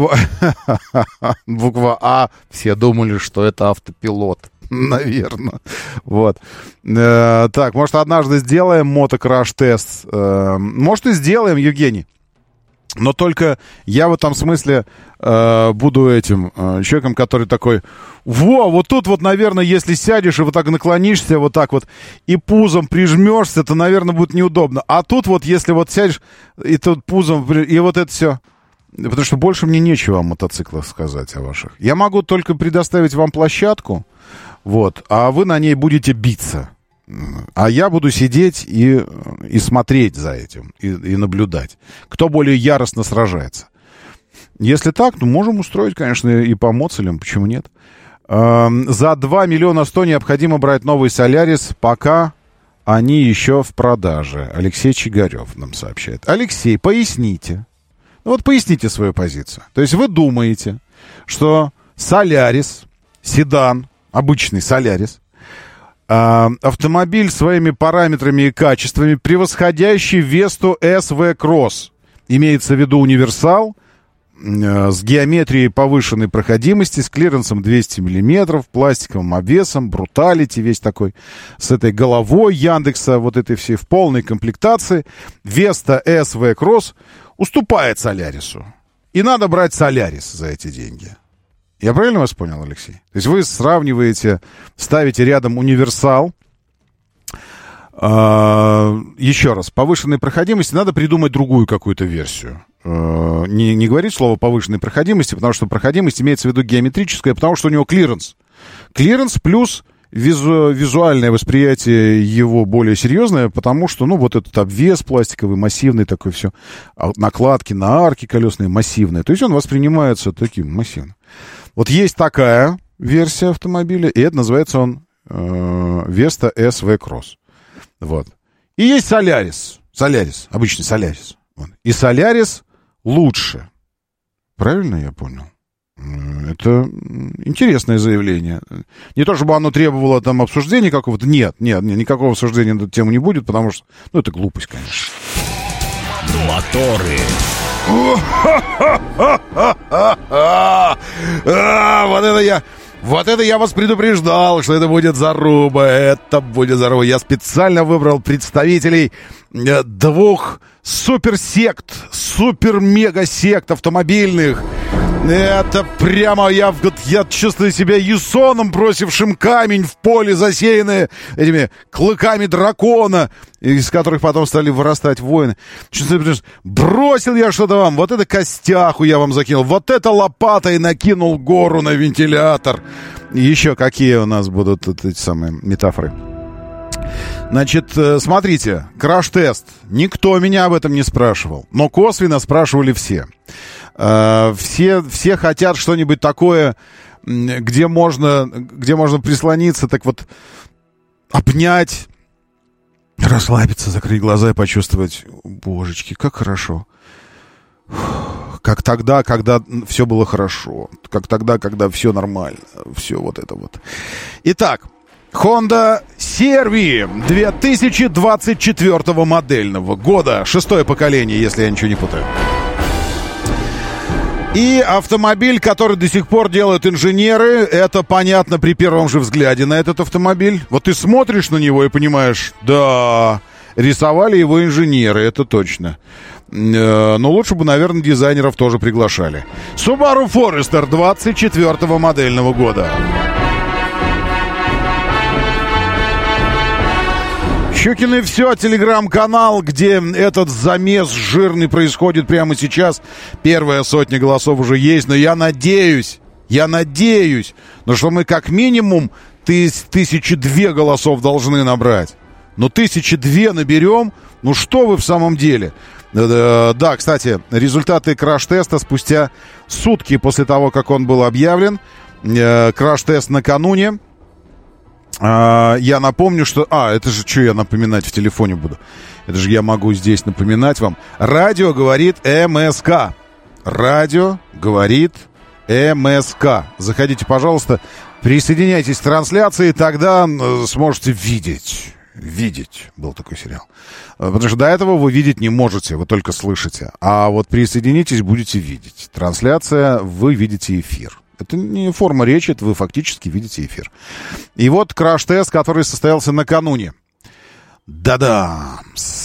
буква А. Все думали, что это автопилот. Наверное. Вот. Э, так, может, однажды сделаем мотокраш-тест. Э, может, и сделаем, Евгений. Но только я в этом смысле э, буду этим э, человеком, который такой: во, вот тут вот, наверное, если сядешь и вот так наклонишься, вот так вот, и пузом прижмешься, то, наверное, будет неудобно. А тут вот, если вот сядешь, и тут пузом, и вот это все... Потому что больше мне нечего о мотоциклах сказать, о ваших. Я могу только предоставить вам площадку, вот, а вы на ней будете биться. А я буду сидеть и, и смотреть за этим, и, и наблюдать, кто более яростно сражается. Если так, ну, можем устроить, конечно, и по моцелям, почему нет? Эм, за два миллиона сто необходимо брать новый Солярис, пока они еще в продаже. Алексей Чигарев нам сообщает. Алексей, поясните. Ну, вот поясните свою позицию. То есть вы думаете, что Солярис, седан, обычный Солярис, э, автомобиль своими параметрами и качествами, превосходящий Весту эс ви Cross, имеется в виду универсал, э, с геометрией повышенной проходимости, с клиренсом двести миллиметров, пластиковым обвесом, бруталити весь такой, с этой головой Яндекса, вот этой всей в полной комплектации, Веста эс ви Cross уступает Солярису. И надо брать Солярис за эти деньги. Я правильно вас понял, Алексей? То есть вы сравниваете, ставите рядом универсал. А, еще раз, повышенной проходимости, надо придумать другую какую-то версию. А, не, не говорить слово повышенной проходимости, потому что проходимость имеется в виду геометрическая, потому что у него клиренс. Клиренс плюс визу, визуальное восприятие его более серьезное, потому что, ну, вот этот обвес пластиковый, массивный такой, все, накладки на арки колесные массивные. То есть он воспринимается таким массивным. Вот есть такая версия автомобиля, и это называется он э, Веста эс ви Cross. Вот. И есть Солярис. Солярис, обычный Солярис. Вот. И Солярис лучше. Правильно я понял? Это интересное заявление. Не то, чтобы оно требовало там обсуждения какого-то. Нет, нет, нет, никакого обсуждения на эту тему не будет, потому что, ну, это глупость, конечно. Моторы. Вот это я... Вот это я вас предупреждал, что это будет заруба, это будет заруба. Я специально выбрал представителей двух суперсект, супер-мега-сект автомобильных. Это прямо я, я чувствую себя Ясоном, бросившим камень в поле, засеянное этими клыками дракона, из которых потом стали вырастать воины. Чувствую, бросил я что-то вам, вот это костяху я вам закинул, вот это лопатой накинул гору на вентилятор. И еще какие у нас будут эти самые метафоры. Значит, смотрите, краш-тест. Никто меня об этом не спрашивал, но косвенно спрашивали все. Все, все хотят что-нибудь такое, где можно, где можно прислониться, так вот, обнять, расслабиться, закрыть глаза и почувствовать, божечки, как хорошо. Как тогда, когда все было хорошо. Как тогда, когда все нормально. Все вот это вот. Итак, Honda си ар ви две тысячи двадцать четвёртого модельного года. Шестое поколение, если я ничего не путаю. И автомобиль, который до сих пор делают инженеры, это понятно при первом же взгляде на этот автомобиль. Вот ты смотришь на него и понимаешь, да, рисовали его инженеры, это точно. Но лучше бы, наверное, дизайнеров тоже приглашали. Subaru Forester двадцать четвёртого модельного года. Щукины все, телеграм-канал, где этот замес жирный происходит прямо сейчас. Первая сотня голосов уже есть, но я надеюсь, я надеюсь, ну, что мы как минимум тыс- тысячи две голосов должны набрать. Но тысячи две наберем, ну что вы в самом деле? Да, кстати, результаты краш-теста спустя сутки после того, как он был объявлен. Краш-тест накануне. Я напомню, что... А, это же что я напоминать в телефоне буду? Это же я могу здесь напоминать вам. Радио говорит МСК. Радио говорит МСК. Заходите, пожалуйста, присоединяйтесь к трансляции, тогда сможете видеть. Видеть. Был такой сериал. Потому что до этого вы видеть не можете, вы только слышите. А вот присоединитесь, будете видеть. Трансляция, вы видите эфир. Это не форма речи, это вы фактически видите эфир. И вот краш-тест, который состоялся накануне. Да-да.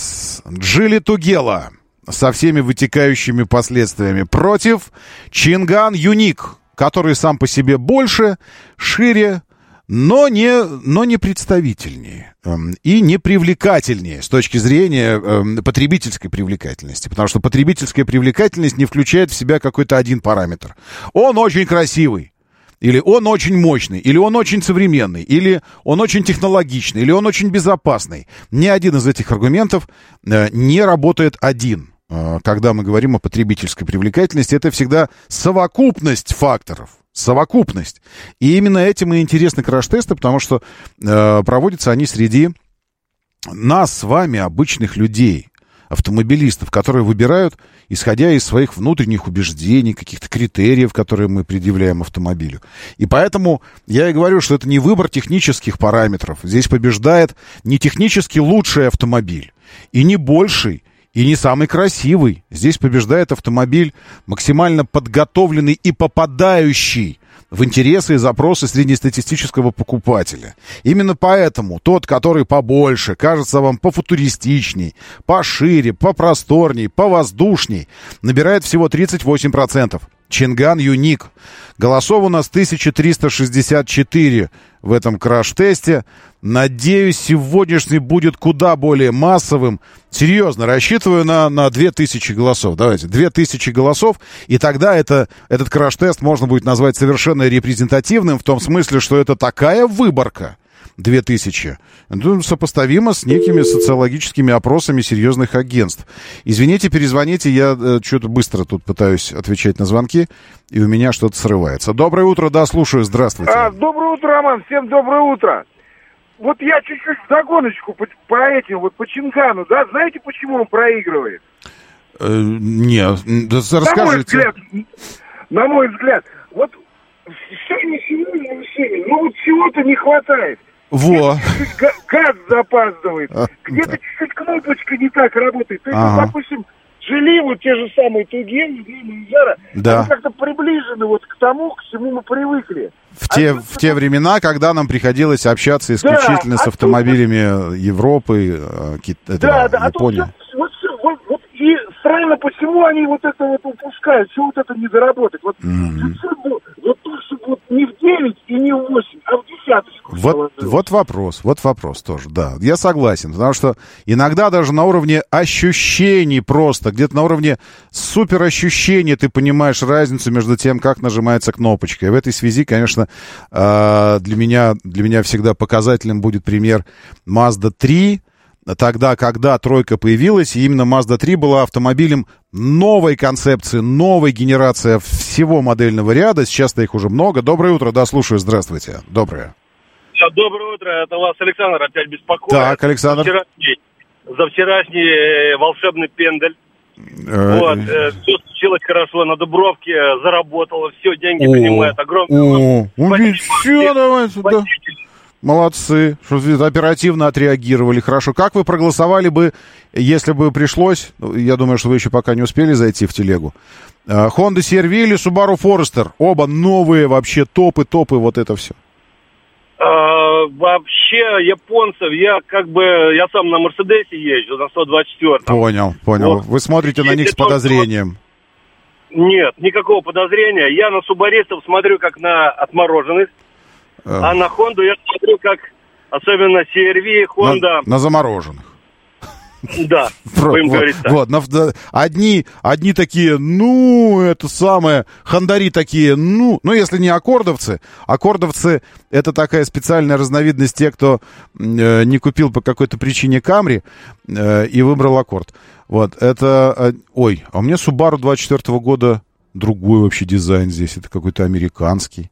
Джили Тугела со всеми вытекающими последствиями против Чинган Юник, который сам по себе больше, шире, но не, но не представительнее и не привлекательнее с точки зрения э, потребительской привлекательности. Потому что потребительская привлекательность не включает в себя какой-то один параметр. Он очень красивый, или он очень мощный, или он очень современный, или он очень технологичный, или он очень безопасный. Ни один из этих аргументов э, не работает один. Э, когда мы говорим о потребительской привлекательности, это всегда совокупность факторов. Совокупность. И именно этим и интересны краш-тесты, потому что э, проводятся они среди нас с вами, обычных людей, автомобилистов, которые выбирают, исходя из своих внутренних убеждений, каких-то критериев, которые мы предъявляем автомобилю. И поэтому я и говорю, что это не выбор технических параметров. Здесь побеждает не технически лучший автомобиль, и не больший, и не самый красивый. Здесь побеждает автомобиль, максимально подготовленный и попадающий в интересы и запросы среднестатистического покупателя. Именно поэтому тот, который побольше, кажется вам пофутуристичней, пошире, попросторней, повоздушней, набирает всего тридцать восемь процентов. Чинган Юник. Голосов у нас тысяча триста шестьдесят четыре в этом краш-тесте. Надеюсь, сегодняшний будет куда более массовым. Серьезно, рассчитываю на, на две тысячи голосов. Давайте, две тысячи голосов. И тогда это, этот краш-тест можно будет назвать совершенно репрезентативным, в том смысле, что это такая выборка. Две тысячи. Ну, сопоставимо с некими социологическими опросами серьезных агентств. Извините, перезвоните, я э, что-то быстро тут пытаюсь отвечать на звонки, и у меня что-то срывается. Доброе утро, да, слушаю, здравствуйте. А, доброе утро, Роман, всем доброе утро. Вот я чуть-чуть вдогоночку по, по этим, вот по Чингану, да, знаете, почему он проигрывает? Э, нет, да, расскажите. На мой взгляд, на мой взгляд, вот всеми силами, всеми. Ну вот чего-то не хватает. Во. Г- газ запаздывает. Где-то чуть-чуть кнопочка не так работает. То есть, Ага. допустим, жили вот те же самые Тугены, Дрина и Яра, Да. они как-то приближены вот к тому, к чему мы привыкли. В те, А в те времена, когда нам приходилось общаться исключительно Да, с а автомобилями Европы, э, Кит- это, Да, да, а тут Японии. всё- вот, всё, вот, вот, и странно, почему они вот это вот упускают, все вот это не доработать. Вот, Мгм. вот, вот так, чтобы вот не в девять и не в восемь, а в десяточку. Вот, положили. вот вопрос, вот вопрос тоже, да. Я согласен, потому что иногда даже на уровне ощущений просто, где-то на уровне суперощущений ты понимаешь разницу между тем, как нажимается кнопочка. И в этой связи, конечно, э, для меня, для меня всегда показательным будет пример Mazda три. Тогда, когда тройка появилась, и именно Mazda три была автомобилем новой концепции, новой генерации всего модельного ряда. Сейчас-то их уже много. Доброе утро, да, слушаю, здравствуйте. Доброе. Доброе утро, это вас Александр опять беспокоит. Так, Александр. За вчерашний, за вчерашний э, волшебный пендель. Э, Вот, э, все случилось хорошо, на Дубровке э, заработало, все, деньги О, принимают, огромное О, вам убить, спасибо все, всем давай сюда. водителям. Молодцы, что вы оперативно отреагировали. Хорошо. Как вы проголосовали бы, если бы пришлось, я думаю, что вы еще пока не успели зайти в телегу, э, Honda си ар ви или Subaru Forester? Оба новые, вообще топы, топы, вот это все. А, вообще, японцев, я как бы, я сам на Мерседесе езжу, на сто двадцать четвёртом. Понял, понял. Вот. Вы смотрите на Если них с только подозрением. Нет, никакого подозрения. Я на субаристов смотрю как на отмороженных, Э, а на Хонду я смотрю как, особенно си ар ви, Honda, на, на замороженных. да, Про- будем вот, говорить так. вот, на- да, одни, одни такие, ну, это самое, хондари такие, ну, ну, если не аккордовцы, аккордовцы это такая специальная разновидность тех, кто э, не купил по какой-то причине Камри э, и выбрал аккорд. Вот, это, э, ой, а у меня Subaru двадцать четвёртого года другой вообще дизайн здесь, это какой-то американский,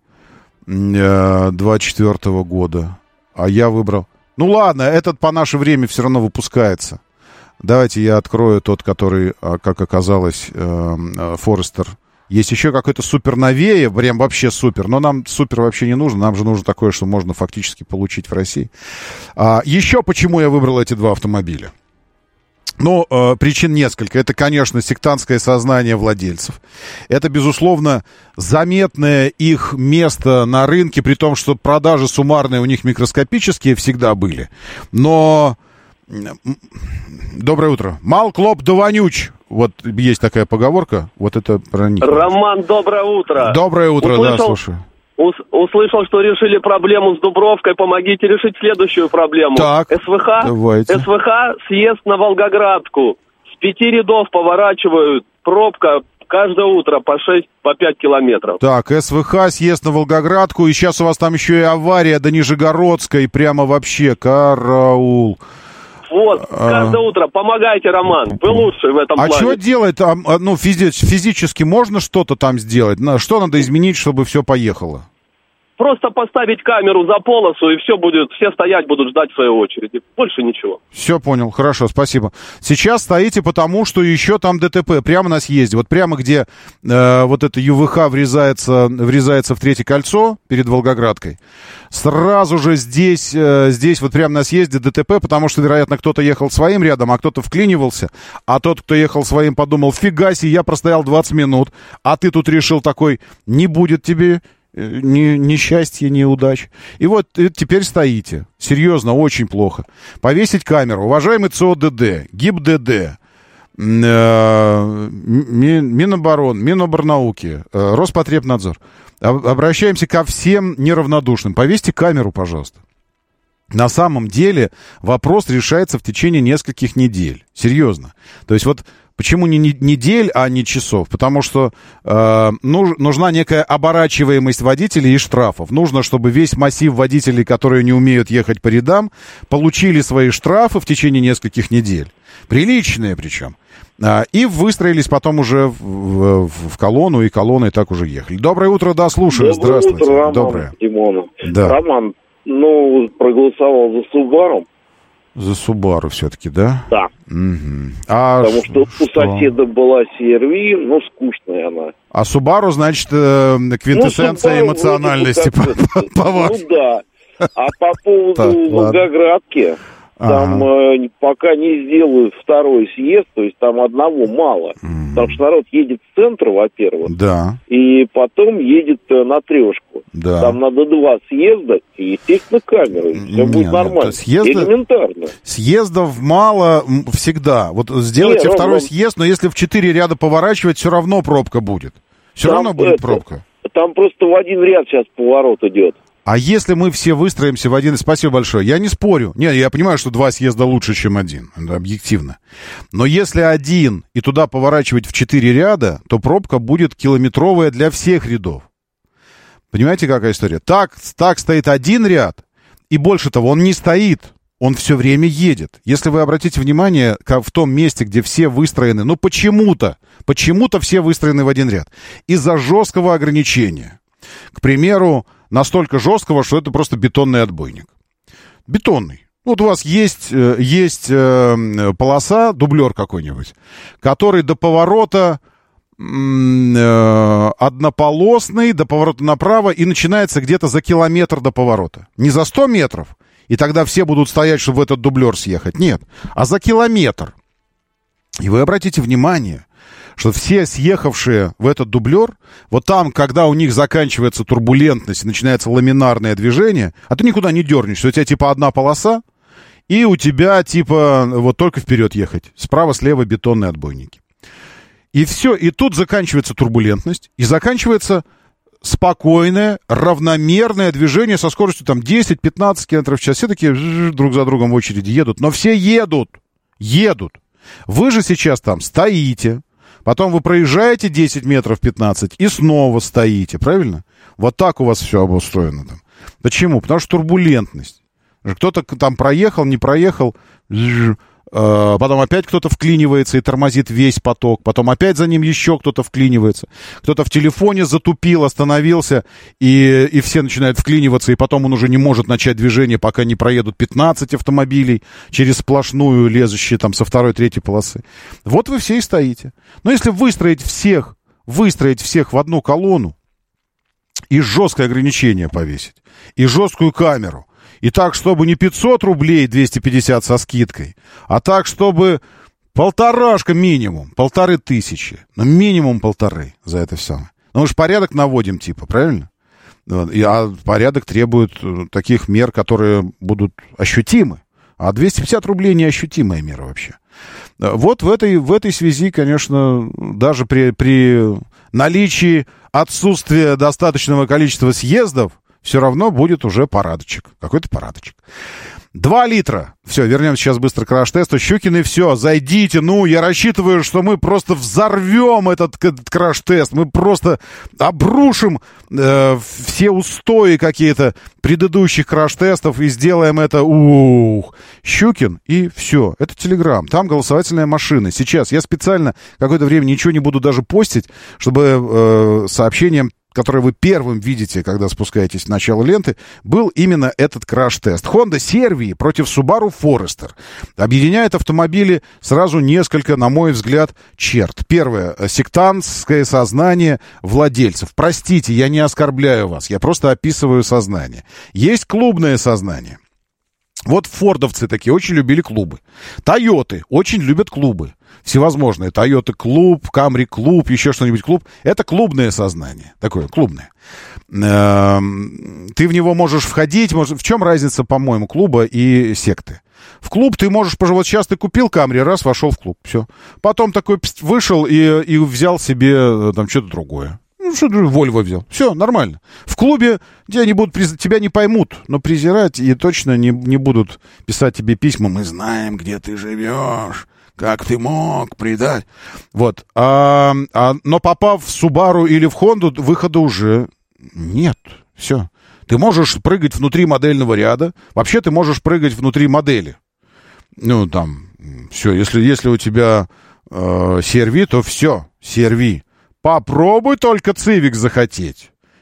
э, двадцать четвёртого года, а я выбрал, ну, ладно, этот по наше время все равно выпускается. Давайте я открою тот, который, как оказалось, Форестер. Есть еще какой-то супер новее, прям вообще супер, но нам супер вообще не нужно, нам же нужно такое, что можно фактически получить в России. А, еще почему я выбрал эти два автомобиля? Ну, э, причин несколько. Это, конечно, сектантское сознание владельцев. Это, безусловно, заметное их место на рынке, при том, что продажи суммарные у них микроскопические всегда были. Но... Доброе утро. Мал клоп да вонюч. Вот есть такая поговорка. Вот это про них. Роман, доброе утро. Доброе утро, услышал, да, слушаю. Ус, услышал, что решили проблему с Дубровкой. Помогите решить следующую проблему. Так, СВХ, давайте. СВХ съезд на Волгоградку. С пяти рядов поворачивают. Пробка каждое утро по шесть, по пять километров. Так, СВХ, съезд на Волгоградку. И сейчас у вас там еще и авария до Нижегородской. Прямо вообще караул. Вот, А... каждое утро помогайте, Роман. Вы лучший в этом а плане. А что делать? А, ну, физи- физически можно что-то там сделать? На- Что надо изменить, чтобы все поехало? Просто поставить камеру за полосу, и все будет, все стоять будут ждать в своей очереди. Больше ничего. Все понял, хорошо, спасибо. Сейчас стоите потому, что еще там ДТП, прямо на съезде. Вот прямо где э, вот это ЮВХ врезается, врезается в третье кольцо перед Волгоградкой. Сразу же здесь, э, здесь вот прямо на съезде ДТП, потому что, вероятно, кто-то ехал своим рядом, а кто-то вклинивался. А тот, кто ехал своим, подумал, фига себе, я простоял двадцать минут, а ты тут решил такой, не будет тебе... Ни, ни счастья, ни удач. И вот и теперь стоите. Серьезно, очень плохо. Повесить камеру. Уважаемый ЦОДД, ГИБДД, э, Миноборон, Миноборнауки, э, Роспотребнадзор. Обращаемся ко всем неравнодушным. Повесьте камеру, пожалуйста. На самом деле вопрос решается в течение нескольких недель. Серьезно. То есть вот почему не недель, а не часов? Потому что э, нуж, нужна некая оборачиваемость водителей и штрафов. Нужно, чтобы весь массив водителей, которые не умеют ехать по рядам, получили свои штрафы в течение нескольких недель. Приличные причем. А, и выстроились потом уже в, в, в колонну, и колонны так уже ехали. Доброе утро, да, слушаю. Доброе Здравствуйте. утро, Роман. Доброе. Димона. Да. Роман, ну, проголосовал за Subaru. За Subaru все-таки, да? Да. Угу. А Потому что, что у соседа была си эр ви, ну, скучная она. А Subaru, значит, э, квинтэссенция ну, эмоциональности, как, по, по, по Ну да. А по поводу так, Волгоградки, там ага. э, пока не сделают второй съезд, то есть там одного мало. Mm-hmm. Потому что народ едет в центр, во-первых, да. и потом едет э, на трешку. Да. Там надо два съезда и, естественно, камеры. Все не, будет нормально. Съезда, элементарно. Съездов мало всегда. Вот сделайте не, второй ровно... съезд, но если в четыре ряда поворачивать, все равно пробка будет. Все там равно будет это, пробка. Там просто в один ряд сейчас поворот идет. А если мы все выстроимся в один... Спасибо большое. Я не спорю. Нет, я понимаю, что два съезда лучше, чем один. Это объективно. Но если один и туда поворачивать в четыре ряда, то пробка будет километровая для всех рядов. Понимаете, какая история? Так, так стоит один ряд, и больше того, он не стоит. Он все время едет. Если вы обратите внимание, как в том месте, где все выстроены, ну почему-то, почему-то все выстроены в один ряд. Из-за жесткого ограничения. К примеру, настолько жесткого, что это просто бетонный отбойник. Бетонный. Вот у вас есть, есть э, полоса, дублер какой-нибудь, который до поворота э, однополосный, до поворота направо, и начинается где-то за километр до поворота. Не за сто метров, и тогда все будут стоять, чтобы в этот дублер съехать. Нет, а за километр. И вы обратите внимание, что все съехавшие в этот дублер, вот там, когда у них заканчивается турбулентность, начинается ламинарное движение, а ты никуда не дернешься, у тебя типа одна полоса, и у тебя типа вот только вперед ехать. Справа-слева бетонные отбойники. И все, и тут заканчивается турбулентность, и заканчивается спокойное, равномерное движение со скоростью там десять-пятнадцать километров в час. Все такие друг за другом в очереди едут, но все едут, едут. Вы же сейчас там стоите, потом вы проезжаете десять метров, пятнадцать, и снова стоите, правильно? Вот так у вас все обустроено там. Почему? Потому что турбулентность. Кто-то там проехал, не проехал, потом опять кто-то вклинивается и тормозит весь поток, потом опять за ним еще кто-то вклинивается. Кто-то в телефоне затупил, остановился, и, и все начинают вклиниваться, и потом он уже не может начать движение, пока не проедут пятнадцать автомобилей через сплошную, лезущие там со второй, третьей полосы. Вот вы все и стоите. Но если выстроить всех, выстроить всех в одну колонну, и жесткое ограничение повесить, и жесткую камеру, и так, чтобы не пятьсот рублей, двести пятьдесят со скидкой, а так, чтобы полторашка минимум, полторы тысячи, ну, минимум полторы за это все. Ну, мы же порядок наводим, типа, правильно? И, а порядок требует таких мер, которые будут ощутимы. А двести пятьдесят рублей неощутимая мера вообще. Вот в этой, в этой связи, конечно, даже при, при наличии отсутствия достаточного количества съездов, все равно будет уже парадочек. Какой-то парадочек. Два литра. Все, вернемся сейчас быстро к краш-тесту. Щукины, все, зайдите. Ну, я рассчитываю, что мы просто взорвем этот, этот краш-тест. Мы просто обрушим э, все устои какие-то предыдущих краш-тестов и сделаем это. Ух. Щукин, и все. Это Телеграм. Там голосовательная машина. Сейчас я специально какое-то время ничего не буду даже постить, чтобы э, сообщением, который вы первым видите, когда спускаетесь в начало ленты, был именно этот краш-тест. Honda си эр ви против Subaru Forester. Объединяет автомобили сразу несколько, на мой взгляд, черт. Первое. Сектантское сознание владельцев. Простите, я не оскорбляю вас, я просто описываю сознание. Есть клубное сознание. Вот фордовцы такие очень любили клубы. Тойоты очень любят клубы. Всевозможные. Тойота клуб, Камри клуб, еще что-нибудь клуб. Это клубное сознание. Такое клубное. Ты в него можешь входить. В чем разница, по-моему, клуба и секты? В клуб ты можешь, вот сейчас ты купил Камри, раз, вошел в клуб. Все. Потом такой вышел и, и взял себе там что-то другое. Ну, что ты Вольво взял. Все, нормально. В клубе тебя не, будут, тебя не поймут, но презирать и точно не, не будут писать тебе письма. Мы знаем, где ты живешь. Как ты мог предать? Вот. А, а, но попав в Subaru или в Honda, выхода уже нет. Все. Ты можешь прыгать внутри модельного ряда. Вообще ты можешь прыгать внутри модели. Ну, там, все. Если, если у тебя э, си эр ви, то все. си эр ви. Попробуй только Civic захотеть.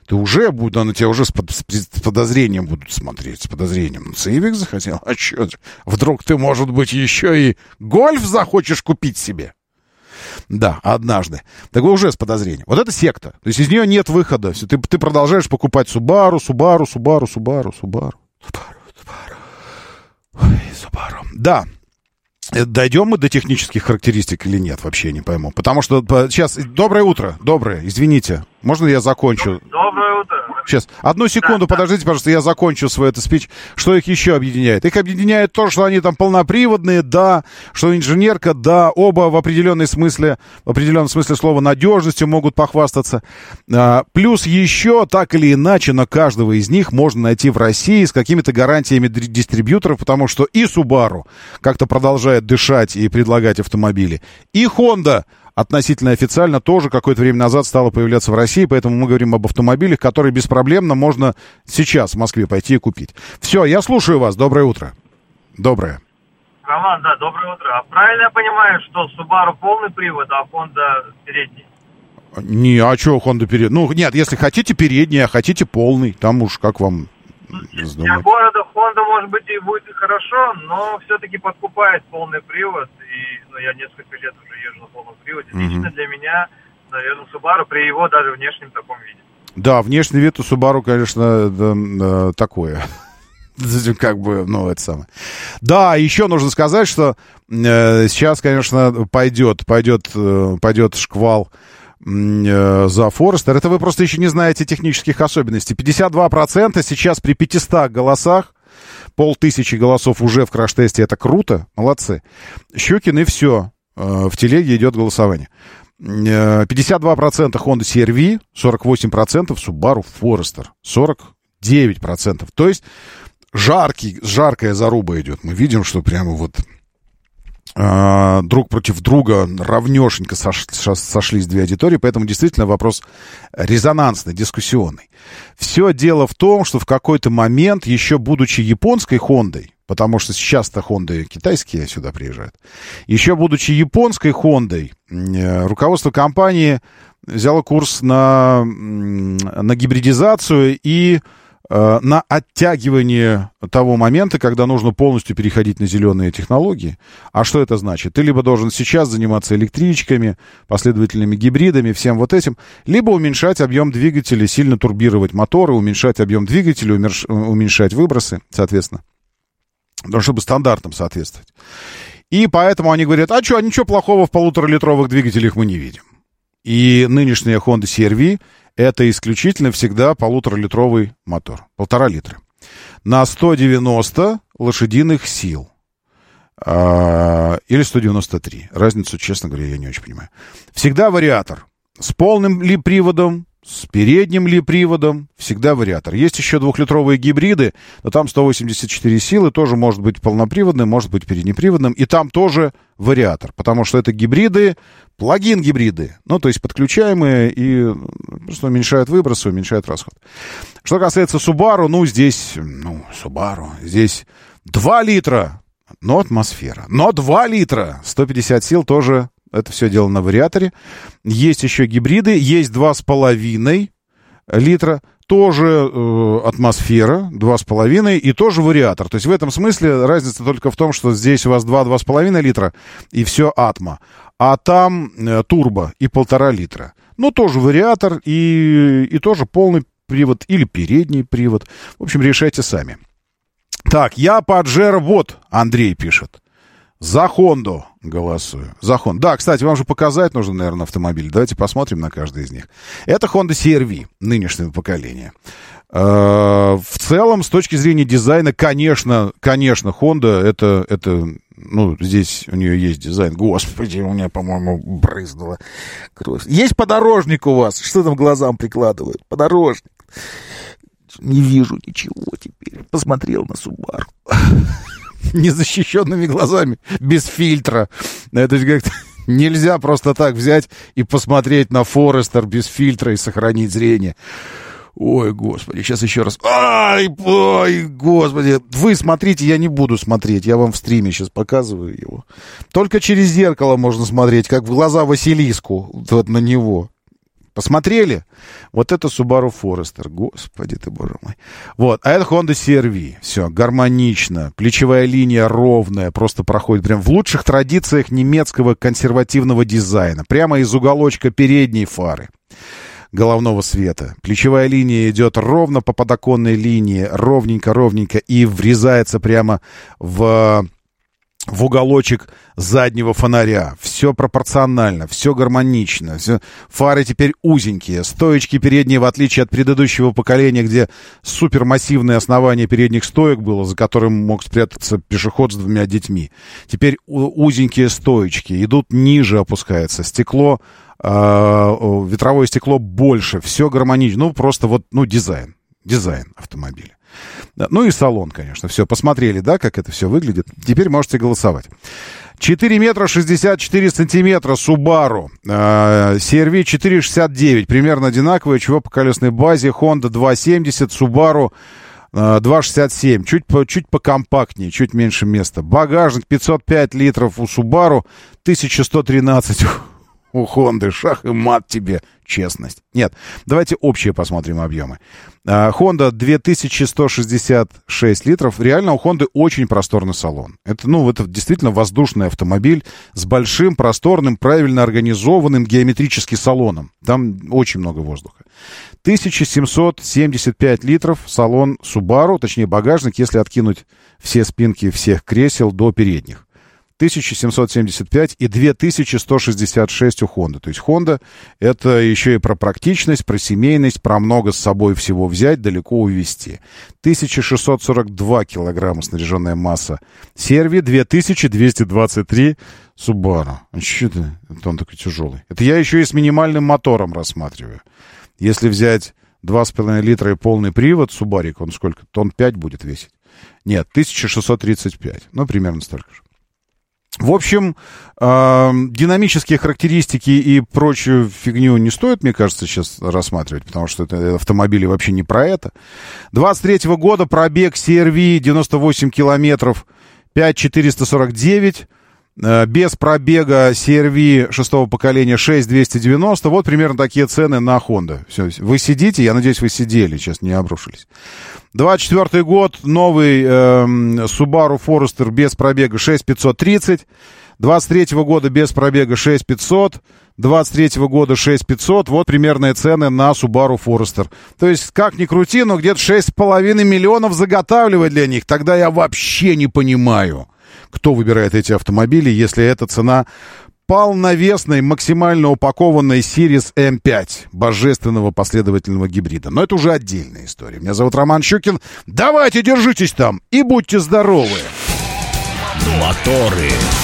Ты уже будут, на тебя уже с, под, с подозрением будут смотреть, с подозрением. Ну, Цивик захотел, а что? Вдруг ты, может быть, еще и гольф захочешь купить себе? Да, однажды. Так вы уже с подозрением. Вот это секта. То есть из нее нет выхода. Ты, ты продолжаешь покупать Subaru, Subaru, Subaru, Subaru, Subaru, Subaru, Subaru. Ой, Subaru. Да. Дойдем мы до технических характеристик или нет, вообще не пойму. Потому что сейчас... Доброе утро. Доброе. Извините. Можно я закончу? Доброе утро. Сейчас. Одну секунду, да, подождите, пожалуйста, я закончу свой этот спич. Что их еще объединяет? Их объединяет то, что они там полноприводные, да, что инженерка, да, оба в определенном смысле, в определенном смысле слова надежностью могут похвастаться. А, плюс еще, так или иначе, на каждого из них можно найти в России с какими-то гарантиями дистрибьюторов, потому что и Subaru как-то продолжает дышать и предлагать автомобили, и Honda относительно официально тоже какое-то время назад стало появляться в России, поэтому мы говорим об автомобилях, которые беспроблемно можно сейчас в Москве пойти и купить. Все, я слушаю вас. Доброе утро. Доброе. Роман, да, доброе утро. А правильно я понимаю, что Subaru полный привод, а Honda передний? Не, а что Honda передний? Ну, нет, если хотите передний, а хотите полный, там уж как вам Для города Honda, может быть, и будет хорошо, но все-таки подкупает полный привод. И ну, я несколько лет уже езжу на полном приводе. Mm-hmm. Лично для меня, наверное, Subaru при его даже внешнем таком виде. Да, внешний вид у Subaru, конечно, да, да, такое. Как бы, ну, это самое. Да, еще нужно сказать, что э, сейчас, конечно, пойдет, пойдет, э, пойдет шквал за Форестер. Это вы просто еще не знаете технических особенностей. пятьдесят два процента сейчас при пятистах голосах, полтысячи голосов уже в краш-тесте. Это круто, молодцы. Щукин, и все. В телеге идет голосование. пятьдесят два процента Honda си ар ви, сорок восемь процентов Subaru Forester, сорок девять процентов. То есть жаркий, жаркая заруба идет. Мы видим, что прямо вот Uh, друг против друга равнешенько сош, сошлись две аудитории, поэтому действительно вопрос резонансный, дискуссионный. Все дело в том, что в какой-то момент, еще будучи японской Хондой, потому что сейчас-то Хонды китайские сюда приезжают, еще будучи японской Хондой, руководство компании взяло курс на, на гибридизацию и на оттягивание того момента, когда нужно полностью переходить на зеленые технологии. А что это значит? Ты либо должен сейчас заниматься электричками, последовательными гибридами, всем вот этим, либо уменьшать объем двигателя, сильно турбировать моторы, уменьшать объем двигателя, уменьшать выбросы, соответственно, чтобы стандартам соответствовать. И поэтому они говорят, а что, ничего плохого в полуторалитровых двигателях мы не видим. И нынешняя Honda си ар ви это исключительно всегда полуторалитровый мотор, полтора литра, на сто девяносто лошадиных сил, а, или сто девяносто три. Разницу, честно говоря, я не очень понимаю. Всегда вариатор. С полным ли приводом, с передним ли приводом, всегда вариатор. Есть еще двухлитровые гибриды, но там сто восемьдесят четыре силы, тоже может быть полноприводным, может быть переднеприводным, и там тоже вариатор, потому что это гибриды, плагин-гибриды, ну, то есть подключаемые и просто уменьшают выбросы, уменьшают расход. Что касается Subaru, ну, здесь, ну, Subaru, здесь два литра, но атмосфера, но два литра, сто пятьдесят сил тоже. Это все дело на вариаторе. Есть еще гибриды. Есть два с половиной литра. Тоже э, атмосфера. Два с половиной. И тоже вариатор. То есть в этом смысле разница только в том, что здесь у вас два-два с половиной литра. И все атмо. А там э, турбо и полтора литра. Ну, тоже вариатор. И, и тоже полный привод. Или передний привод. В общем, решайте сами. Так, я Паджеро. Вот Андрей пишет. За Хонду голосую. За Хонду. Да, кстати, вам же показать нужно, наверное, автомобиль. Давайте посмотрим на каждый из них. Это Honda си ар ви нынешнего поколения. В целом, с точки зрения дизайна, конечно, конечно, Honda, это, это, ну, здесь у нее есть дизайн. Господи, у меня, по-моему, брызнула кровь. Есть подорожник у вас? Что там глазам прикладывают? Подорожник. Не вижу ничего теперь. Посмотрел на Subaru. Незащищенными глазами, без фильтра. Это же как-то нельзя просто так взять и посмотреть на Форестер без фильтра и сохранить зрение. Ой, господи, сейчас еще раз. Ай, ой, господи. Вы смотрите, я не буду смотреть. Я вам в стриме сейчас показываю его. Только через зеркало можно смотреть, как в глаза Василиску, вот на него. Посмотрели? Вот это Subaru Forester. Господи ты, боже мой. Вот. А это Honda си ар ви. Все, гармонично. Плечевая линия ровная. Просто проходит прям в лучших традициях немецкого консервативного дизайна. Прямо из уголочка передней фары головного света. Плечевая линия идет ровно по подоконной линии. Ровненько-ровненько. И врезается прямо в... в уголочек заднего фонаря. Все пропорционально, все гармонично. Все... Фары теперь узенькие. Стоечки передние, в отличие от предыдущего поколения, где супермассивное основание передних стоек было, за которым мог спрятаться пешеход с двумя детьми. Теперь узенькие стоечки. Идут ниже, опускается. Стекло, э, ветровое стекло больше. Все гармонично. Ну, просто вот, ну, дизайн. Дизайн автомобиля. Ну и салон, конечно. Все, посмотрели, да, как это все выглядит. Теперь можете голосовать. четыре метра шестьдесят четыре сантиметра Subaru. Э, си ар ви четыре шестьдесят девять. Примерно одинаковые. Чего по колесной базе. Honda два семьдесят. Subaru э, два шестьдесят семь. Чуть, по, чуть покомпактнее, чуть меньше места. Багажник пятьсот пять литров у Subaru. тысяча сто тринадцать у Honda. Шах и мат тебе. Честность. Нет, давайте общие посмотрим объемы. Honda две тысячи сто шестьдесят шесть литров. Реально у Honda очень просторный салон. Это, ну, это действительно воздушный автомобиль с большим, просторным, правильно организованным геометрическим салоном. Там очень много воздуха. тысяча семьсот семьдесят пять литров салон Subaru, точнее багажник, если откинуть все спинки всех кресел до передних. тысяча семьсот семьдесят пять и две тысячи сто шестьдесят шесть у Honda. То есть Honda — это еще и про практичность, про семейность, про много с собой всего взять, далеко увезти. тысяча шестьсот сорок два килограмма снаряженная масса си ар ви, две тысячи двести двадцать три Subaru. А что это? Это он такой тяжелый. Это я еще и с минимальным мотором рассматриваю. Если взять два с половиной литра и полный привод Subaru, он сколько? Тонн пять будет весить? Нет, тысяча шестьсот тридцать пять. Ну, примерно столько же. В общем, э, динамические характеристики и прочую фигню не стоит, мне кажется, сейчас рассматривать, потому что это автомобили вообще не про это. двадцать третьего года пробег си ар ви девяносто восемь километров, пять тысяч четыреста сорок девять. Э, без пробега си ар ви шестого поколения шесть тысяч двести девяносто. Вот примерно такие цены на Honda. Все, вы сидите, я надеюсь, вы сидели, сейчас не обрушились. двадцать четвёртый год, новый э, Subaru Forester без пробега шесть тысяч пятьсот тридцать. двадцать третьего года без пробега шесть тысяч пятьсот. двадцать третьего года шесть тысяч пятьсот. Вот примерные цены на Subaru Forester. То есть, как ни крути, но где-то шесть с половиной миллионов заготавливать для них. Тогда я вообще не понимаю, кто выбирает эти автомобили, если эта цена полновесной, максимально упакованной Series эм пять, божественного последовательного гибрида. Но это уже отдельная история. Меня зовут Роман Щукин. Давайте, держитесь там и будьте здоровы! Моторы.